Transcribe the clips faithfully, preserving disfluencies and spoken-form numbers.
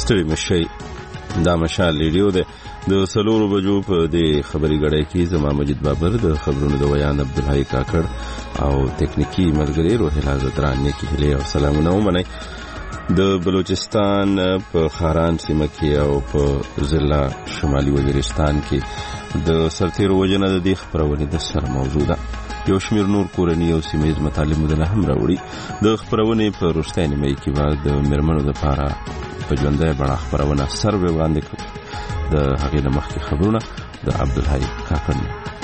ستړي مشي دا مشال ریډیو ده د سلورو بجو په دې خبري غړې کې زما مجید بابر د خبرونو د ویان عبدالحی کاکړ او تکنیکی ملګری روحیل حضرت رانی کې هلي او سلامونه ومنئ. د بلوچستان په خاران سیمه کې او په ضلع شمالي وزیرستان کې د سرتیرو وجنه د دې خبرونې د سر موضوع ده. یو شمیر نور کورنی او سیمایي مطالب مدله هم راوړي. د خبرونې په وروستۍ نیمه کې بعد د مرمنو د پاره په ژوندۍ بڼه خبرونه سر وړاندې کړ. د هغې نه مخکې خبرونه د عبدالحی کاکړ.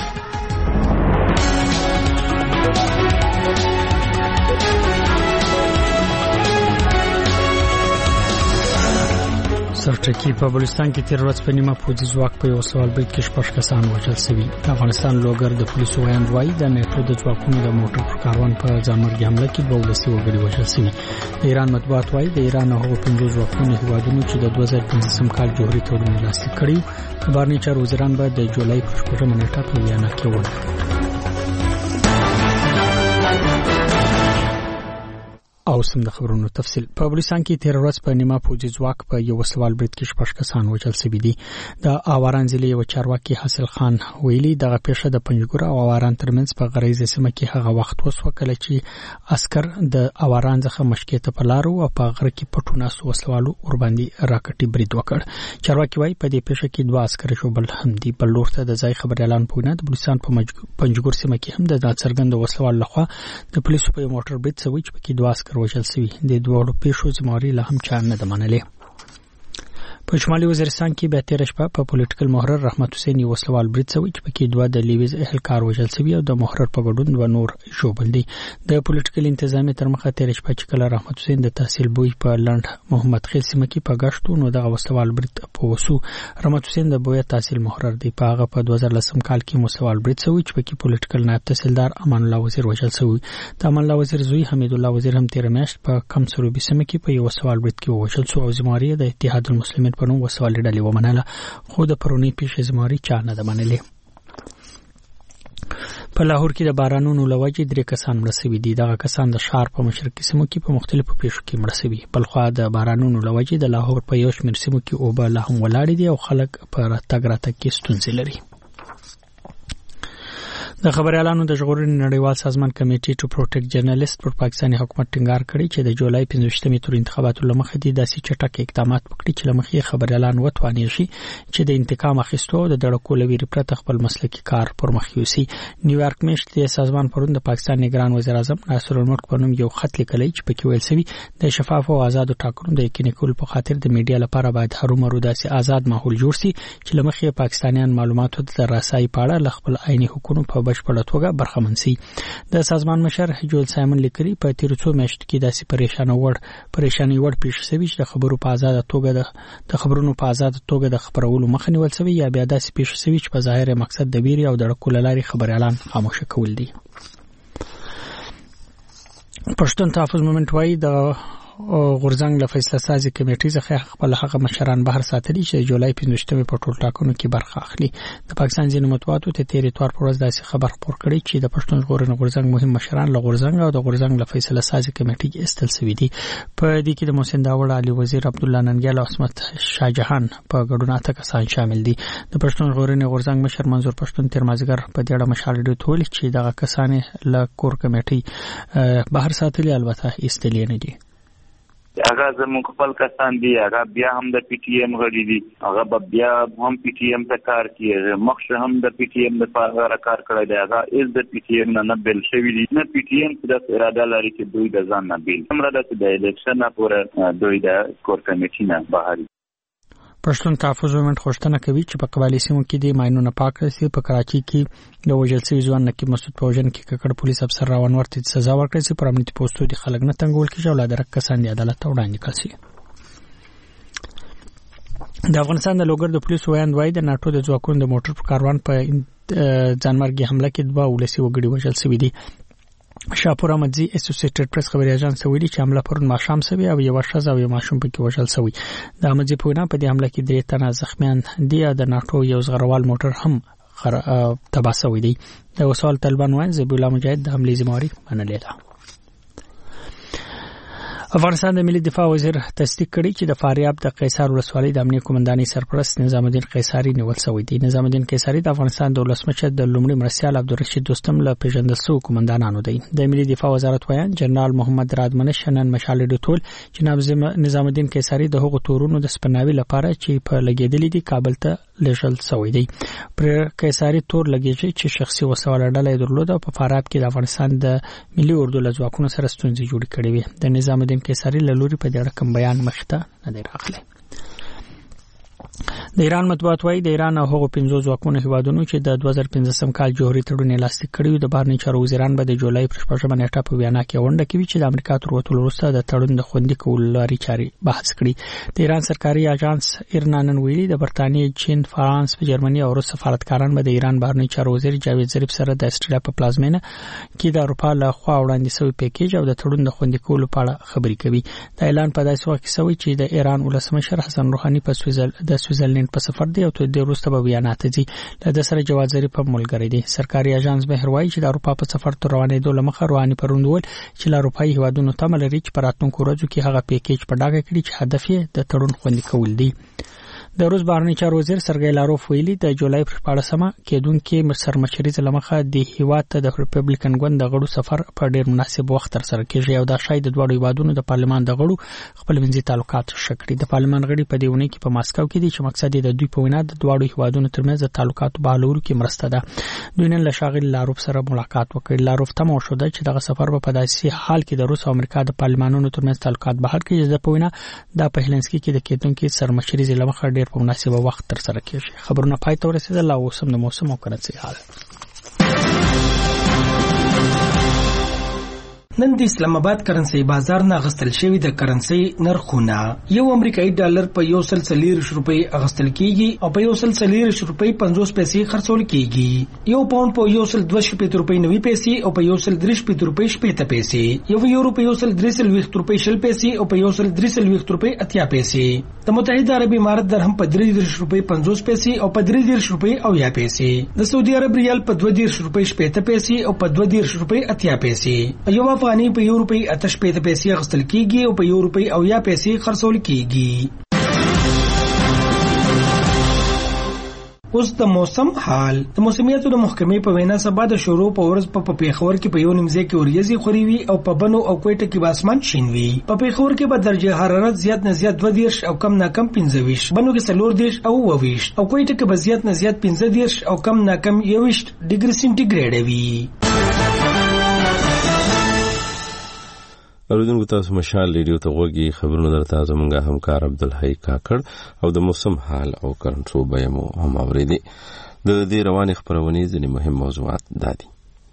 سرټکی په بلوچستان کې تیر ورځ په نیمه پوځي ځواک په یو سوال بریټ کې شپږ کسان وژل شوي. افغانستان لوګر د پولیسو ویاند وایي د نیټو د ځواکونو د موټر پر کاروان په ځانمرګي حمله کې دوه ولسي وګړي وژل شوي. د ایران مطبوعات وایي د ایران او هغو پنځو ځواکونو هیوادونو چې د دوه زره پنځم کال جوهري تړون لاسلیک کړی و بهرني چارو وزیران به د جولای په شپږمه نیټه په ویانا کې ول. او سم د خبرونو تفصیل. په بلوچستان کې تیر ورځ په نیمه پوځي ځواک په یو سوال بریټ کې شپږ کسان وژل شوي دي. د اواران ضلع یو چارواکي حاصل خان ویلي دغه پیښه د پنجګور او اواران ترمنځ په غریزه سیمه کې هغه وخت وسو کله چې عسكر د اواران څخه مشکې ته په لارو او په غره کې پټونه وسوالو ور باندې راکټي برید وکړ. چارواکي وایي په دې پیښه کې دوه عسكر شو بل هم دي. بل لور ته د ځای خبر اعلان پونه د بلوچستان په پنجګور سیمه کې هم د څرګند وسوال لخوا د پولیسو په موټر برید سوي چې کې دوه عسكر وژل شوي. د دوه پیښو ذمہواری لا هم چا نه منلې. په شمالي وزیرستان کې به تیر شپه په پولیټیکل محرر رحمت حسین یو وسوال برید شوی چې پکې دوه د لیویز اهلکار وژل شوي او د محرر په ګډون دوه نور ژوبل دي. د پولیټیکل انتظامیه تر مخه تیر شپه چې کله رحمت حسین د تحصیل بوی په لند محمد خیل سیمه کې په گشتو نو دغه وسوال برید په وسو. رحمت حسین د بوی تحصیل محرر دی. په هغه په دوه زره لسم کال کې وسوال برید شوی چې پکې پولیټیکل نائب تحصیلدار امان الله وزیر وژل شوی. د امان الله وزیر زوی حمید الله وزیر هم تیر میاشت په کم سروبي سیمه کې په یو وسوال برید کې وژل شو او ذمہواری د اتحاد المسلمین په نوم وسوال ډلې ومنله. خو د پرونی پیښې ذمہواری چا نه ده منلې. په لاهور کې د بارانونو لوجې درې کسان مړه شوي دي. دغه کسان د ښار په مشرقي سیمو کې په مختلفو پیښو کې مړه شوي. بلخوا د بارانونو لوجې د لاهور په یو شمېر سیمو کې اوبه لا هم ولاړې دي او خلک په راتګ راتګ کې ستونزې لري. د خبريالانو د ژغورنې نړیوال سازمان کمیټې ټو پروټیکټ جرنالیست پر پاکستاني حکومت ټینګار کړی چې د جولای پنځویشتمې تور انتخاباتو لمخې دي داسې چټک اقدامات وکړي چې لمخې خبريالان وتواني شي چې د انتقام اخیستو او د دړکو لوي ریپورت خپل مسلکي کار پر مخ یوسي. نیویارک میشت د سازمان پروند د پاکستان نگران وزیر اعظم ناصر الملک په نوم یو خط لیکلی چې پکې ویل شوی د شفاف او آزاد ټاکنو د یقیني کولو په خاطر د میډیا لپاره باید هرومرو داسې آزاد ماحول جوړ شي چې لمخې پاکستانیان معلوماتو ته رسایي پاړه ل خپل عیني حکومت په بشپړه توګه برخمن شي. د سازمان مشر جول سایمن لیکلي په تیر څو میاشتو کې داسې پریشانه وړ پریشانی وړ پیښ شوی چې د خبرو په آزاد توګه د خبرونو په آزاد توګه د خبرولو مخه نیول شوی یا بیا داسې پیښ شوی چې په ظاهر مقصد د ویری او د ړکول لاري خبريالان خاموش کول دي. پښتون تحفظ مومنت وایي د غورځنګ له فیصله سازي کمیټې څخه خپل هغه مشران بهر ساتلي چې جولای پنځویشتمې په ټول ټاکنو کې برخه اخلي. د پاکستان ځینو مطبوعاتو ته تیر اتوار پر ورځ داسې خبر خپور کړی چې د پښتون ژغورنې غورځنګ مهم مشران له غورځنګ او د غورځنګ له فیصله سازي کمیټې کې استل شوي دي. په دې کې د محسن داوړ علي وزیر عبد الله ننګیال او عصمت شاهجهان په ګډون اته کسان شامل دي. د پښتون ژغورنې غورځنګ مشر منظور پښتون تیر مازیګر په دې اړه مشال ډیو تول چې دغه کسان له کور کمیټې بهر ساتلي البته استلې نه دي. هغه زموږ خپل کسان دي. هغه بیا هم د پی ټی ایم غړي دي. هغه بیا هم پی ټی ایم ته کار کوي. مخشه هم د پی ټی ایم لپاره کار کړی دی. هغه از د پی ټی ایم نه بل شوی دي. نه پی ټی ایم د اراده لري چې دوی د ځان نه بیل هم راځي د الیکشن پورې دوی د کور کمیټې نه بهر. پښتون تحفظ مومنت خوشتنه کوي چې په قبایلی سیمو کې د ماینونو پاک رسي. په کراچي کې د وژل شوي ځوان نقیب مسعود پوجن کې ککړ پولیس افسر راون ورته سزا ورکړي چې پر امنیتي پوسټو د خلک نه تنګول کیږي او لادرک کسان د عدالت ته وړاندې کړي. د افغانستان د لوګر د پولیسو ویاند وایي د ناټو د ځواکونو د موټر په کاروان په ځانمرګي حمله کې دوه ولسي وګړي وژل شوي دي. شاپور احمدزي اسوسییټډ پریس خبري اژانس ویلي چې حمله پرون ماښام شوی او یو شخص او یو ماشوم پکې وژل شوی. د احمدزي په وینا په دې حمله کې درې تنه زخمیان دي. د ناټو یو زغروال موټر هم تباه شوی دی. د وسوال طالبان وایي ذبیح الله مجاهد د حملې ذمہواری منلې ده. افغانستان د ملي دفاع وزیر تصدیق کړی چې د فاریاب د قیصار ولسوالۍ د امنیه قومندانۍ سرپرست نظام الدین قیصاری نیول شوی دی. نظام الدین قیصاری د افغانستان د ولسمشر د لومړي مرستیال عبدالرشید دوستم له پیژندل شوو قومندانانو دی. د ملي دفاع وزارت وایي جنرال محمد رادمنش نن مشال ډټول چې نظام الدین قیصاری د هغو تورونو د سپناوي لپاره چې په لګیدلې دي کابل ته لېږل شوی دی. پر قیصاری تور لګیږي چې شخصي وسوال ډله درلوده په فاریاب کې د افغانستان د ملي اردو له ځواکونو سره ستونزې جوړې کړې وي. د نظام الدین قیصاری له لوري په دې رقم بیان مخته نه دی راغلی. د ایران مطبوعات وايي د ایران او هغو پنځو ځواکونو هیوادونو چې د دوه زره پنځم کال جوهري تړون لاسلیک کړی د بهرنی چارو وزیران به د جولای پر شپږمه نیټه په ویانا کې غونډه کوي چې د امریکا تر وتلو وروسته د تړون د خوندي کولو لارې چارې بحث کړي. د ایران سرکاري اژانس ایرنا نن ویلي د برتانیې، چین، فرانس، جرمني او روس سفارتکاران به د ایران بهرنی چارو وزیر جاوید ظریف سره د استرالیا په پلازمینه کې د اروپا له خوا وړاندې شوی پیکیج او د تړون د خوندي کولو په اړه خبرې کوي. د اعلان په داسې وخت کې شوی چې د ایران ولسمشر حسن روحاني په سویزل د سویزرلند په سفر دی او ته د روسته په ویانا ته ځي. د سره جواد ظریف په ملګری دی. سرکاري اژانس مهر وایي چې د اروپا په سفر تر روانېدو لمخه رواني پروندول چې له اروپایي هیوادونو تمه لري چې په راتلونکو ورځو کې هغه پیکیج په ډاګه کړي چې هدف یې د تړون خوندي کول دی. د روس بهرنی چارو وزیر سرګی لاروف ویلي د جولای پر شپاړسمه کېدونکې سرمشري لمخه د هیواد ته د ریپبلیکن ګوند د غړو سفر په ډیر مناسب وخت تر سره کیږي او دا شاید د دوه هیوادونو د پارلمان د غړو خپل منځي تعلقات شکړي. د پارلمان غړي په دې ونه کې په ماسکو کې دي چې مقصد د دوی په وینا د دوه هیوادونو ترمنځ د تعلقاتو بحالولو کې مرسته ده. دوی نن له ښاغلي لاروف سره ملاقات وکړ. لاروف ته مو شو چې دغه سفر په داسې حال کې د روس او امریکا د پارلمانونو ترمنځ تعلقات بحال کړي چې د په وینا د پهلنسکي کې د کېدونکې سرمشري لمخه ډیر په مناسب وخت تر سره کیږي. خبرونه پای ته ورسېدل او اوس هم د موسم او کرنسي حال. نن د اسلام آباد کرنسي بازار نه غستل شوی د کرنسي نرخونه یو امریکایي ډالر په یو سل څلور روپۍ اغستل کیږي او په یو سل څلور روپۍ پنځوس پیسې خرڅول کیږي. یو پاوند په یو سل دوه شپږ روپۍ نوي پیسې او په یو سل درې شپږ روپۍ شپږ پیسې. یو یورو په یو سل درې سل روپۍ شل پیسې او په یو سل درې سل روپۍ اتیا پیسې. د متحده عرب امارات درهم په درې روپۍ پنځوس پیسې او په درې روپۍ او یا پیسې. د سعودي عرب ریال په دوه روپۍ شپږ پیسې او په دوه روپۍ اتیا پیسې. یو افغاني په یو روپۍ اته شپږ پیسې اخیستل کیږي او په یو روپۍ او یا پیسې خرڅول کیږي. اوس د موسم حال. د موسمیاتو د محکمې په وینا سبا د شروع په ورځ په پیښور کې په یو نیمځای کې وریځي خوري وي او په بنو او کوټه کې به اسمان شین وي. په پیښور کې به درجه حرارت زیات نه زیات دوه دیرش او کم نه کم پنځه ویشت، بنو کې څلور دیرش او اووه ویشت او کوټه کې به زیات نه زیات پنځه دیرش او کم نه کم یوویشت ډیګري سینټیګریډ وي. اوریدونکو تاسو مشال ریډیو ته غوږی خبرونه درته زمونږه همکار عبدالحی کاکړ او د موسم حال او کرنټو به مو هم اوریدي. د دې روانې خبرونې ځینې مهم موضوعات دادي.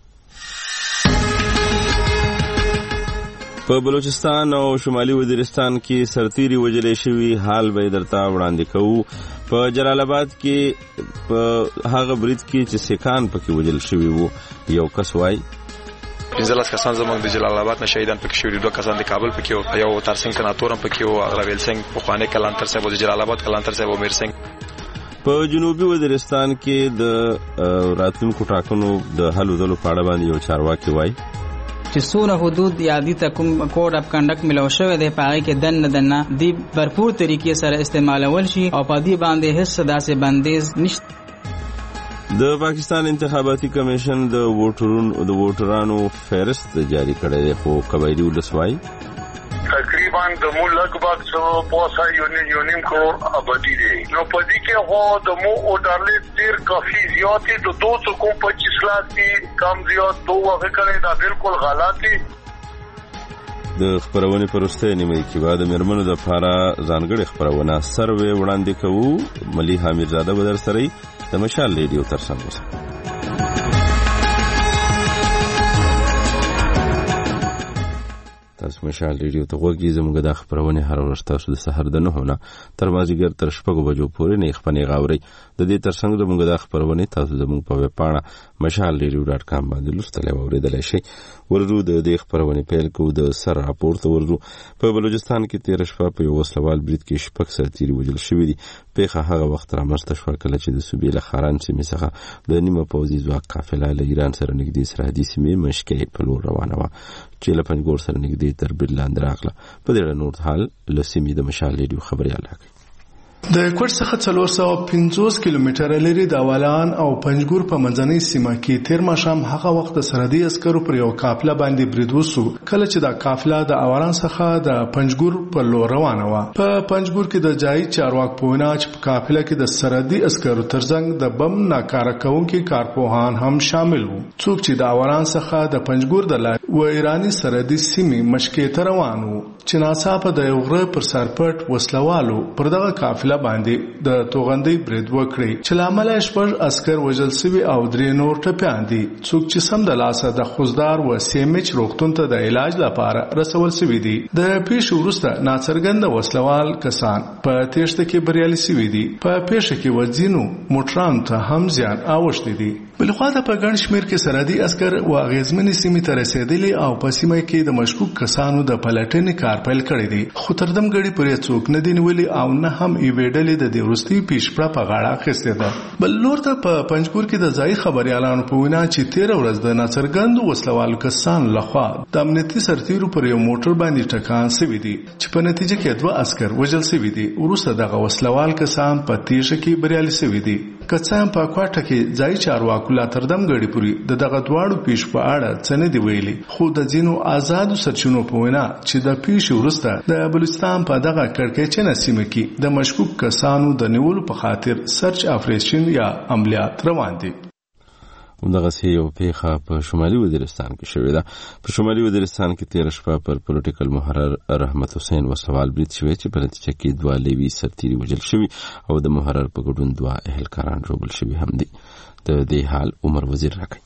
په بلوچستان او شمالي وزیرستان کې سرتیري وجلې شوی حال به درته وړاندې کوو. په جلال آباد کې په هغه برید کې چې سیکان پکې وجل شوی وو یو کس وای پنځلس کسان زموږ د جلال آباد نه شهیدان پکې شوي، دوه کسان د کابل پکې وو، یو ترسنګ سناتور هم پکې وو، اغراویل سنگ پخوانی کلانتر صاحب د جلال آباد کلانتر صاحب امیر سنگ. په جنوبي وزیرستان کې د راتلونکو ټاکنو د حل ودلو په اړه باندې یو چارواکي وایي چې څونه حدود یا د کوم کوډ اف کنډکټ ملو شوی دی پاره کې دن دنه دی برپور طریقې سره استعمالول شي او په دې باندې هیڅ داسې بندیز نشته. د پاکستان انتخاباتي کمیشن د ووټرونو د ووټرانو فهرست جاری کړی دی خو قبایلی ولسوای تقریبا د مو لګبګ څو پوسا یونین یونین کروڑ آبادی دی. نو په دې کې هو د مو ووټرلې ډیر کافي زیات دي، د دو سو کوم پچیس لاکھ دي کم زیات دوه وغه کړي دا بالکل غلط دي. د خبرونه پرسته نیمه کې بعد مرمنو د فارا ځانګړي خبرونه سروې وړاندې کوو. ملي حمیدزاده بدر سره د مشال ریډیو ترڅنګ اوسه. تاسو مشال ریډیو ته غوږی زموږ د خبرونه هر ورځ تاسو د سحر د نه تر مازیګر تر شپږو بجو پورې نه خپنی غاوري. د دې ترڅنګ زموږ د خبرونه تاسو زموږ په ویب پاڼه مشال ریډیو ډاټ کام باندې لوستلی او اوریدلی شئ. ورو د دې خبرونه پیل کوو. د سر راپور ته ورو. په بلوچستان کې تیر شپه په یو وسلوال برید کې شپږ سرتیري وژل شوي دي. پیښه هغه وخت رامنځته شوه کله چې د صوبې له خاران سیمې څخه د نیمه پوځي ځواک قافله له ایران سره نږدې سرحدي سیمې مشکې په لور روانه وه چې له پنجګور سره نږدې تر برید لاندې راغله. په دې اړه نور حال له سیمې د مشال ریډیو خبریال راغی. د کوټ څخه څلور سوه پنځوس کیلومتره لري د اولان او پنجګور په منځنۍ سیمه کې تیر ماښام هغه وخت د سرحدي عسکرو پر یو قافله باندې برید وسو کله چې دا قافله د اولان څخه د پنجګور په لور روانه وه. په پنجګور کې د ځایي چارواکو په وینا چې په قافله کې د سرحدي عسکرو ترڅنګ د بم ناکاره کوونکي کارپوهان هم شامل وو څوک چې د اولان څخه د پنجګور د لارې و ایرانی سرحدي سیمې مشکې ته روان وو چې ناڅاپه د یو غره پر سرپټ وسلوالو پر دغه قافله باندې د توغندۍ برید وکړي چې لامل شپږ عسكر وژل شوي او درې نور ټپیان دي څوک چې سم د لاسه د خوزدار و سیمچ روغتون ته د علاج لپاره رسول شوي دي. د پیښې وروسته ناڅرګنده وسلوال کسان په تېښته کې بریالي شوي دي. په پیښه کې وځینو موټرانو ته هم زیان اوښتی دي. بلخوا د په ګڼ شمېر کې سرحدي عسکر و اغېزمنې سیمې ته رسېدلي او په سیمه کې د مشکوک کسانو د پلټنې کار پیل کړی دی خو تر دم ګړي پورې څوک نه دي نیولي او نه هم یوې ډلې د دې وروستۍ پیشپړه په غاړه اخیستې ده. بل لور ته په پنجګور کې د ځایي خبریالانو په وینا چې تېره ورځ د ناڅرګندو وسلوالو کسانو لخوا د امنیتي سرتیرو پر یو موټر باندې ټکان شوي دي چې په نتیجه کې دوه عسکر وژل شوي دي. وروسته دغه وسلوال کسان په تېښته کې بریالي شوي دي. که څه هم په کوټه کې ځایي چارواکو لا تر دم ګړي پورې د دغه دواړو پیښو په اړه څه نه دي ویلي خو د ځینو آزادو سرچینو په وینا چې د پیښې وروسته د بلوچستان په دغه کړکېچنه سیمه کې د مشکوک کسانو د نیولو په خاطر سرچ اپریشن یا عملیات روان دي. همدغسې یو پیښه په شمالي وزیرستان کې شوې ده. په شمالي وزیرستان کې تېره شپه پر پولیټیکل محرر رحمت حسین وسلوال برید شوی چې په نتیجه کې دوه لیوي سرتیري وژل شوي او د محرر په ګډون دوه اهلکاران ژوبل شوي هم دي. د دې حال عمر وزیر راکوي.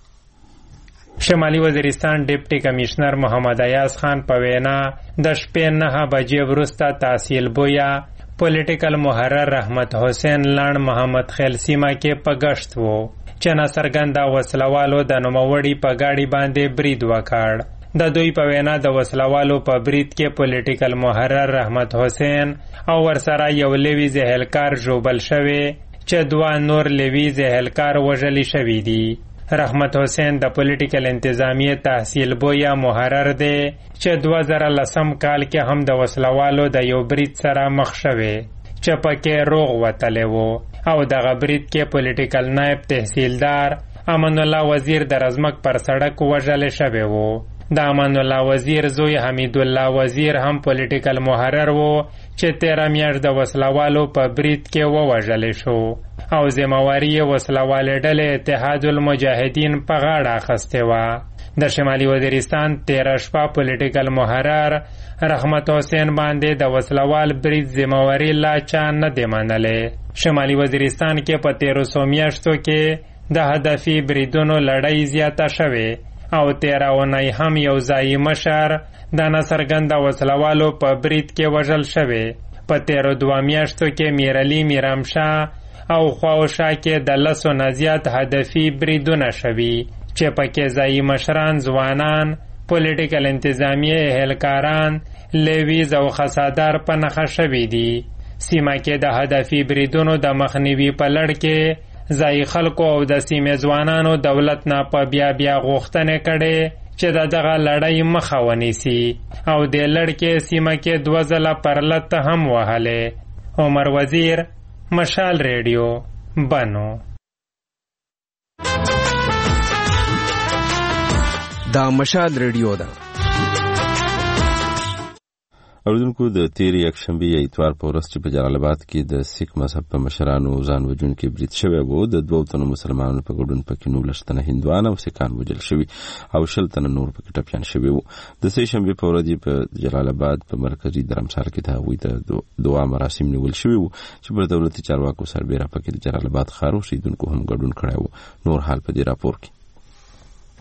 شمالي وزیرستان ډیپټي کمشنر محمد ایاز خان په وینا د شپې نهه بجې وروسته تحصیل بویا پولیټیکل محرر رحمت حسین لان محمد خیل سیمه کې په گشت وو چې ناڅرګنده وسلوالو د نوموړي په گاډي باندې برید وکړ. د دوی په وینا د وسلوالو په برید کې پولیټیکل محرر رحمت حسین او ورسره یو لیوي زهلکار ژوبل شوی چې دوه نور لیوي زهلکار وژلي شوي دي. رحمت حسین د پولیټیکل انتظامیه تحصیل بویا محرر دی چې دوه زره لسم کال کې هم د وسلوالو د یو برید سره مخ شوی چې پکې روغ وتلی وو او دغه برید کې پولیټیکل نائب تحصیلدار امان الله وزیر د رزمک پر سړک وژل شوی وو. د امان الله وزیر زوی حمید الله وزیر هم پولیټیکل محرر وو چې تیره میاشت د وسلوالو په برید کې ووژل شو او ذمہواری وسلوالې ډلې اتحاد المجاهدین په غاړه اخیستې وه. د شمالي وزیرستان تیره شپه پولیټیکل محرر رحمت حسین باندې د وسلوال برید ذمہواری لا چا نه دی منلې. شمالي وزیرستان کې په تیرو سو میاشتو کې د هدفي بریدونو لړۍ زیاته شوې او تیره اونۍ هم یو ځایي مشر د ناڅرګنده وسلوالو په برید کې وژل شوی. په تیرو دوه میاشتو کې میرعلي میرامشاه او خواوشا کې د لسو نه زیات هدفي بریدونه شوي چې پکې ځایي مشران، ځوانان، پولیټیکل انتظامیه اهلکاران، لیویز او خسادار په نښه شوي دي. سیمه کې د هدفي بریدونو د مخنیوي په لړ کې ځایي خلکو او د سیمې ځوانانو دولت نه په بیا بیا غوښتنې کړې چې د دغه لړۍ مخه ونیسي او دې لړ کې سیمه کې دوه ځله پرلت هم وهلې. عمر وزیر، مشال ریډیو، بنو. دا مشال ریډیو ده. اوریدونکو د تیرې یکشنبې یا اتوار په ورځ چې په جلال آباد کې د سیک مذهب په مشرانو ځان وژونکي برید شوی و د دوو تنو مسلمانانو په ګډون پکې نولس تنه هندوان او سیکان وژل شوي او شل تنه نور پکې ټپیان شوي وو. د سې شنبې په ورځ په جلال آباد په مرکزي درمسال کې د هغوی د دعا مراسم نیول شوي وو چې پر دولتي چارواکو سربیره پکې د جلال آباد ښار اوسېدونکو هم ګډون کړی و. نور حال په دې راپور کې.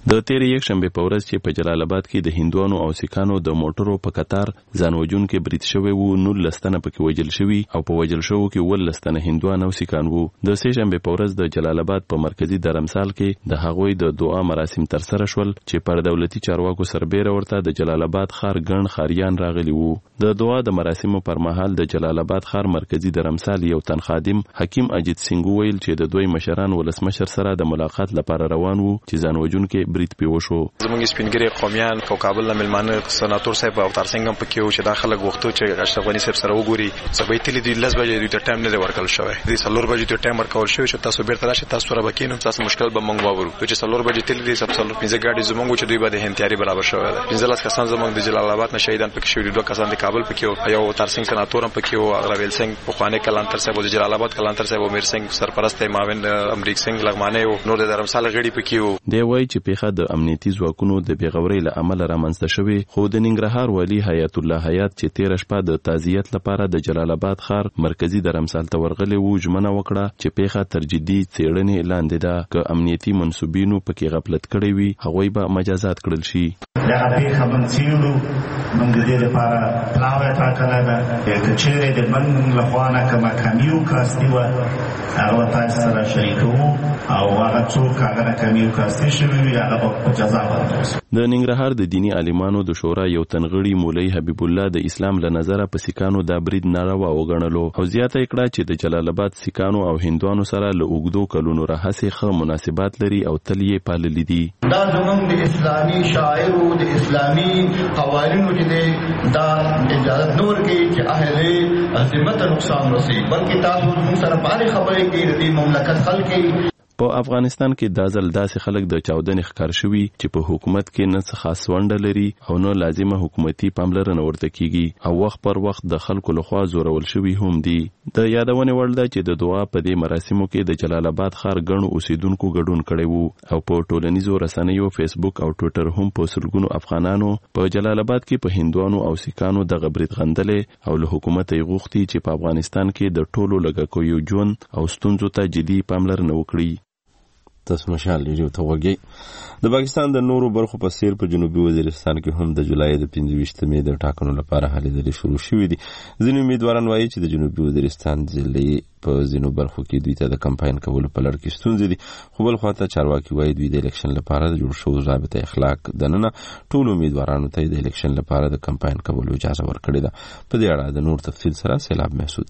د تیر یک شنبه په ورځ چې په جلال آباد کې د هندوانو او سیکانو د موټرو په قطار ځان وژونکي برید شوی وو، نولس تنه پکې وژل شوي او په وژل شوو کې ولس تنه هندوان او سیکان وو. د سه شنبه په ورځ د جلال آباد په مرکزی درمسال کې د هغوی د دعا مراسم تر سره شول چې پر دولتي چارواکو سربېره ورته د جلال آباد ښار ګڼ ښاریان راغلي وو. د دعا د مراسمو پر مهال د جلال آباد ښار مرکزی درمسال یو تن خادم حکیم اجیت سنگ ویل چې د دوی مشران ولسمشر سره د ملاقات لپاره روان وو چې ځان وژونکي برید پیو شو. زمونږ سپینګری قومیان کو کابل نه ملمانه سناتور صاحب او تر څنګه په کېو چې داخله غوښتو چې اشرف غنی صاحب سره وګوري سبې تلې دی لس بجې د ټایم نه ورکل شوی دی سلور بجې ته ټایم ورکول شوی چې تاسو بیرته راشي تاسو سره بکینو تاسو مشکل به مونږ وورو چې سلور بجې تلې دی سب سلور پنځه ګاډي زمونږ چې دوی به د هنتياري برابر شوی دی پنځه لاس کسان زمونږ د جلال آباد نه شهیدان پکې شوی دوه کسان د کابل پکې یو تر څنګه سناتور هم پکې او راویل سنگ په خوانه کلانتر صاحب د جلال آباد کلانتر صاحب امیر سنگ سرپرست معاون امریک سنگ لغمانه او نور د درمسال غړي پکې دی وای چې پیخه د امنیتي ځواکونو د بیغوري له عمل رامنځته شوی خو د ننګرهار والی حیات الله حیات چې تیر شپه د تعزیت لپاره د جلال آباد ښار مرکزی درمسال ته ورغلي وو ژمنه وکړه چې پیخه تر جدي څېړنې لاندې ده که امنیتي منسوبینو پکې غفلت کړی وي هغوی به مجازات کړل شي. دا پیخه منسیلو موږ د دې لپاره پلاوه ټاکله ده چې چیرې د من لخوانه کما کمیو کاستی و هغه تاسو سره شریکو او هغه څوک هغه کمیو کاستی شوی وي هغه په جزا باندې. د ننګرهار د دینی عالمانو د شورا یو تنغړي مولوی حبیب الله د اسلام له نظره په سیکانو د برید ناروا وګڼلو او زیاته کړه چې د جلال آباد سیکانو او هندوانو سره له اوګدو کلونو راهسې ښه مناسبات لري او تل یې پاللي دي. دا زموږ د اسلامي شاعرو د اسلامي قوانینو چې دا اجازه نور کوي چې اهل عظمت نقصان رسي بلکې تاسو موږ سره باندې خبرې کوي د مملکت خلک په افغانستان کې د ځل داسې خلک د چاودنې ښکار شوي چې په حکومت کې نه څه خاص ونډه لري او نه لازمه حکومتي پاملرنه ورته کیږي او وخت پر وخت د خلکو لخوا زورول شوي هم دي. د یادونې وړ ده چې د دعا په دې مراسمو کې د جلال آباد ښار ګڼو اوسیدونکو ګډون کړی وو او په ټولنیزو رسنیو فیسبوک او ټویټر هم په سلګونو افغانانو په جلال آباد کې په هندوانو او سیکانو د غبرید غندلې او له حکومت یې غوښتي چې په افغانستان کې د ټولو لګکویو ژوند او ستونزو ته جدي پاملرنه وکړي. تاسو مشال لري ته وګي د پاکستان د نورو برخو په سیر په جنوبي وزیرستان کې هم د جولای د پنځه ویشتمې د ټاکنو لپاره هلې ځلې شروع شوې دي. ځینې امیدواران وایي چې د جنوبي وزیرستان ضلعې په ځینو برخو کې دوی ته د کمپاین کولو په لړ کې ستونزې دي خو بل خواته چارواکي وایي دوی د الیکشن لپاره د جوړ شوو ضابطه اخلاق دننه ټولو امیدوارانو ته د الیکشن لپاره د کمپاین کولو اجازه ورکړې ده. په دې اړه د نور تفصیل سره سیلاب محسود.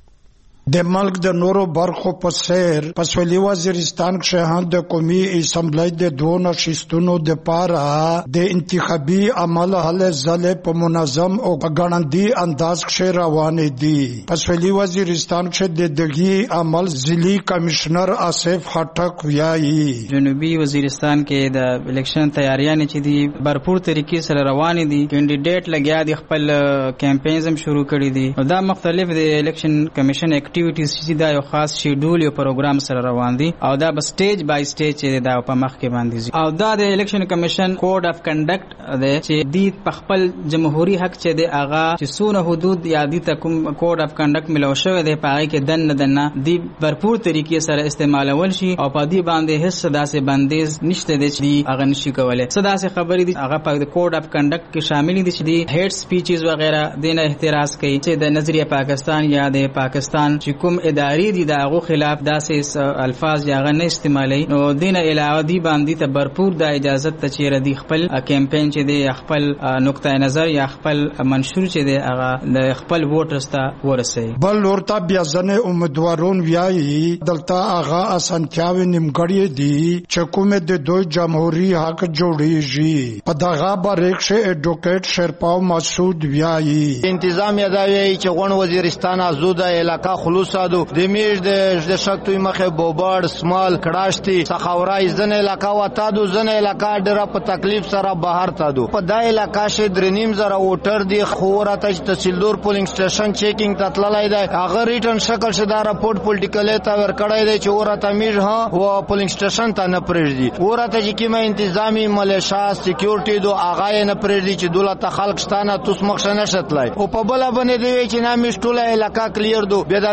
د ملک د نورو برخو په سیر په سویلي وزیرستان کې هم د قومي اسمبلی د دوه نشستونو د پاره د انتخابي عمل هله ځله په منظم او غړندي انداز کې روان دي. په سویلي وزیرستان کې د دغه عمل ضلعي کمشنر آصف خټک ویایي جنوبي وزیرستان کې د الیکشن تیاریاں چې دي بھرپور طریقې سره روان دي. کینډیډیټ لګیا دي خپل کمپاینز هم شروع کړی دي او دا مختلف د الیکشن کمیشن اکټیویټیز چې دا یو خاص شیډول یو پروګرام سره روان دي او دا به سټیج بای سټیج چې دا په مخ کې باندې او دا د الیکشن کمیشن کوډ اف کنډکټ دی چې دی په خپل جمهوریت حق چې دی هغه چې سونه حدود یا دی ته کوم کوډ اف کنډکټ ملو شوی دی په هغه کې دن دنه دی بھرپور طریقې سره استعمالول شي او په دې باندې هیڅ داسې بندیز نشته دی چې هغه نشي کولای. څه داسې خبرې دي هغه په کوډ اف کنډکټ کې شامل دي چې دی هیټ سپیچز وغیرہ دینه احتراز کوي چې د نظریه پاکستان یا د پاکستان چې کوم اداري دي دغه خلاف داسې الفاظ یاغه نه استعمالي نو دینه علاوه دی باندې ته بھرپور د اجازه ته چیرې دی خپل کمپاین چې دی خپل نقطه نظر یا خپل منشور چې دی هغه د خپل ووټرز ته ورسي. بل ورته بیا ځنه امیدوارون ویایي دلته هغه اسانتیاوي نیمګړی دي چې کومه د دوی جمهوریت حق جوړیږي. په دغه باریکشه ایډوکیټ شرپاو مسعود ویایي انتظامیه دا ویایي چې غون وزیرستان آزاد علاقہ خلوص د میش د شکتوی مخه بوبار سمال کړاشتي سخاورای ځنه علاقہ وتا دو ځنه علاقہ ډېر په تکلیف سره بهر تا دو په دای علاقہ شه درنیم زره ووټر دی خورته تحصیلدار پولینګ سټیشن چیکینګ تطللای دی هغه ریټن شکل شدا راپورټ پولیټیکل ته ور کړای دی چې ورته میش ها او پولینګ سټیشن ته نه پرېږدي ورته چې کیمه انتظامی ملیشا سکیورټي دو هغه نه پرېږدي چې دولت خلک شتانه توس مخ نه شتلای او په بل باندې دی چې نامې ټوله علاقہ کلیر دو بیا د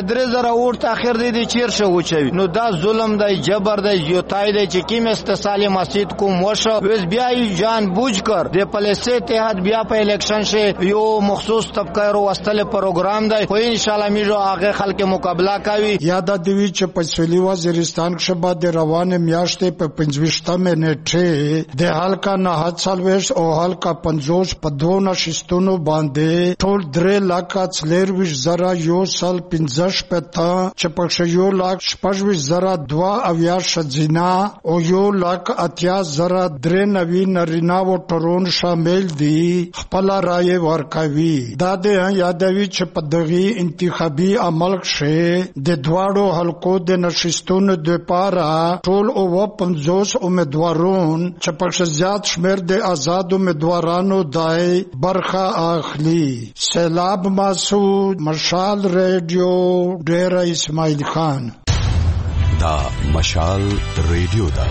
درې زره ووټ تاخیر دی چیر شو وچوي نو دا ظلم دی جبر دی یوتای دی چې کیم استثال مسجد کوم وشو وس بیا جان بوج کر د پالیسي اتحاد بیا په الیکشن شه یو مخصوص طبقه رو واستل پروګرام دی خو ان شاء الله میجو هغه خلک مقابله کوي. یاد دی چې په سویلي وزیرستان کې بعد د روانه میاشتې په پنځوستمه نیټه د حلقه نه هڅلويش او حلقه پنځوس په دوه نشستونو باندې ټول درې لک څلور زره یو سل پنځه پتا چې په یو لک شپږ زره دوا اویا شزینا او یو لک اتیا زره درې نوي نرینا و ټرون شامل دي خپل رائے ورکوي. دا د یادوي چې په دغه انتخابي عمل کې د دواړو حلقو د نشستونو د پاره ټول او پنځوس امیدوارون چې په زیات شمیر د آزاد امیدوارانو دای برخه اخلي. سیلاب مسعود مشال ریډیو ډیر اسماعیل خان. دا مشال ریډیو دا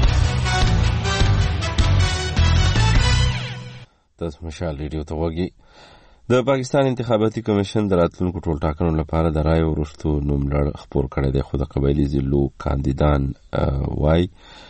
د مشال ریډیو ته وګي. د پاکستان انتخاباتي کمیشن د راتلونکو ټول ټاکنو لپاره د رایو وروستو نوملړ خپور کړی دی خو د قبایلي ضلعو کاندیدان وای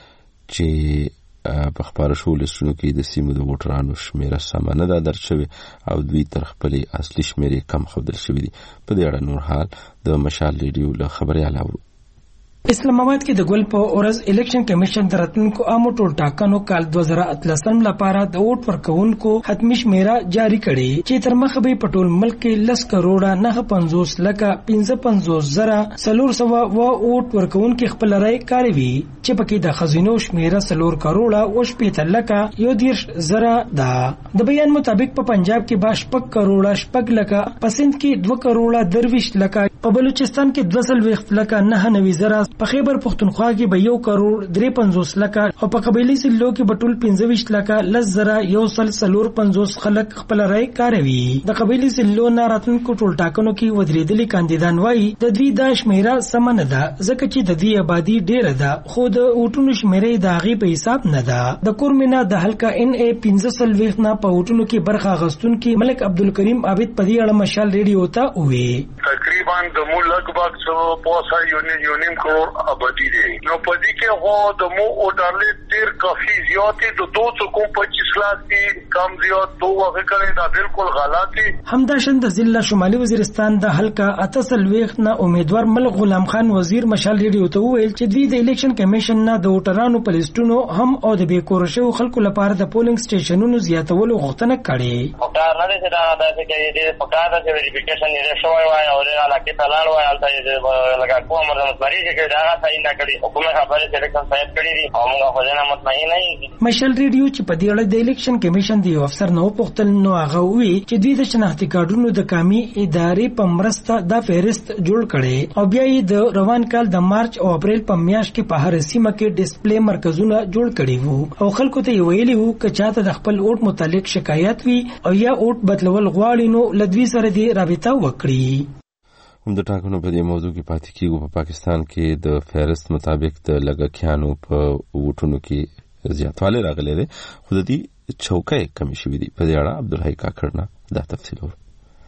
چې په خبره شو لسونو کې د سیمو د ووټرانو شمیره سمه نه ده درج شوې او دوی تر خپلې اصلي شمیرې کم ښودل شوي دي. په دې اړه نور حال د مشال ریډیو له خبریال اورو. اسلام آباد کې د ګل په اورز الیکشن کمیشن د راتلونکو عامو ټول ټاکنو کال دوه زره اتلسم لپاره د ووټ ورکوونکو حتمی شمیره جاری کړي چې تر مخه به په ټول ملک کې لس کروڑه نه پنځوس لکه پنځه پنځوس زره څلور سوه و ووټ ورکوونکي خپل رای کاروي چې پکې د خزینو شمیره څلور کروڑه او شپږ لکه یو دیرش زره ده. د بیان مطابق په پنجاب کې به شپږ کروڑه شپږ لکه، په سند کې دوه کروڑه درویش لکه، په بلوچستان کې دوه سلويخت لکه نه نوي زره، په خیبر پختونخوا کې به یو کروڑ درې پنځوس لکه او په قبایلی ضلعو کې به ټول پنځه ویشت لکه لس زره یو سل څلور پنځوس خلک خپل رای کاروي. د قبایلی ضلعو نه راتلونکو ټول ټاکنو کې ودرېدلي کاندیدان وایي د دوی دا شمیره سمه نه ده ځکه چې د دوی آبادي ډیره ده خو د ووټونو شمیرې د هغې په حساب نه ده. د کورمینا د حلقه ان ای پنځه څلوېښت نه په ووټونو کې برخه اخیستونکي ملک عبدالکریم عابد په دې اړه مشال ریډیو ته وویل تقریبا د مو لګبګ څو پوسه یونیم کروڑ آبادی دی نو پدې کې هو د مو ووټرلې ډېر کافي زیاتې د دو سو کوم پچیس لاک کې کم زیات دوه وغه کړي دا بالکل غلط دي. همداشان د ضلع شمالي وزیرستان د حلقه اته څلوېښت نه امیدوار ملک غلام خان وزیر مشال ریډیو ته وویل چې دوی د الیکشن کمیشن نه د ووټرانو په لیسټونو هم او د بیکور شوو خلکو لپاره د پولینګ سټیشنونو زیاتولو غوښتنه کړې. دا نه دي چې دا د دې په کار د ویریفیکیشن یې شوی وای او د علاقې ته لاړ وای البته لکه کومه مطمئنه چې دا راځي نه کړي حکومت خبره چې الیکشن صاحب کړی دي او موږ خو نه مطمئن نه یو. مشال ریډیو چې په دې اړه د الیکشن کمیشن دی افسر نو پختل نو هغه وی چې دوی د شناختی کارډونو د کامي ادارې په مرسته د فهرست جوړ کړي او بیا یې د روان کال د مارچ او اپریل په میاشت کې په هر سیمه کې ډیسپلی مرکزونه جوړ کړي وو او خلکو ته ویلي وو چې چاته د خپل ووټ متعلق شکایت وي او یا ووټ بدلول غواړي نو لدوی سره دی رابطه وکړي. هم د ټاکنو په دې موضوع کې پاتې کېږو. په پاکستان کې د فهرست مطابق د لګښتونو په ووټونو کې زیاتوالی راغلی دی خو د دې چوکۍ کمې شوې دي. په دې اړه عبدالحی کاکړ نه دا تفصیل ورکړو.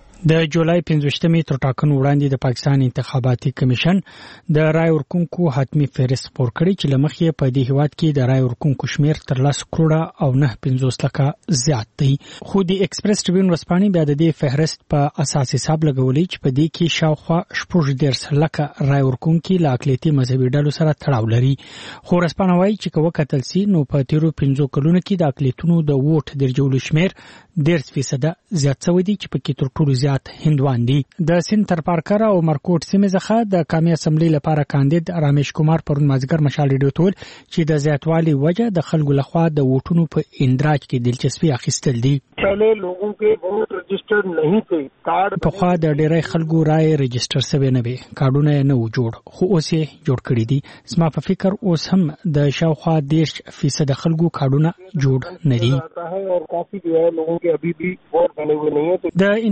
د جولای پنځوستمې تر ټاکنو وړاندې د پاکستان انتخاباتي کمیشن د رای ورکونکو حتمی فهرست خپور کړی چې لمخې په دې هیواد کې د رای ورکونکو شمیر تر لس کروړه او نه پنځوس لکه زیات دی. خو د ایکسپریس ټریبیون ورځپاڼې بیا د دې فهرست په اساس حساب لګولې چې په دې کې شاوخوا شپږ دېرش لکه رای ورکونکي له اقلیتي مذهبي ډلو سره تړاو لري. خو ورځپاڼه وایي چې که وکتل سي نو په تیرو پنځو کلونو کې د اقلیتونو د ووټ درجولو شمیر ډېر فیصده زیات شوی دی چې پکې تر ټولو هندوان دي. د سین تر پارکر او مرکوټ سیمې څخه د قومي اسمبلی لپاره کاندید رمیش کمار پرون مازیګر مشال ریډیو ته ویل چې د زیاتوالي وجه د خلکو لخوا د ووټونو په اندراج کې دلچسپي اخیستل دي. پہلے لوگوں کے ووٹ رجسٹرڈ نہیں تھے. کارڈ په خوا د ډېرای خلکو رائے رجسٹر شوی نه وي، کارډونه نه و جوړ خو اوس یې جوړ کړی دي. زما په فکر اوس هم د شاوخوا دېرش فیصد خلکو کارډونه جوړ نه دي. اور کافی جو ہے لوگوں کے ابھی بھی ووٹ بنے ہوئے نہیں ہیں. د انتخابي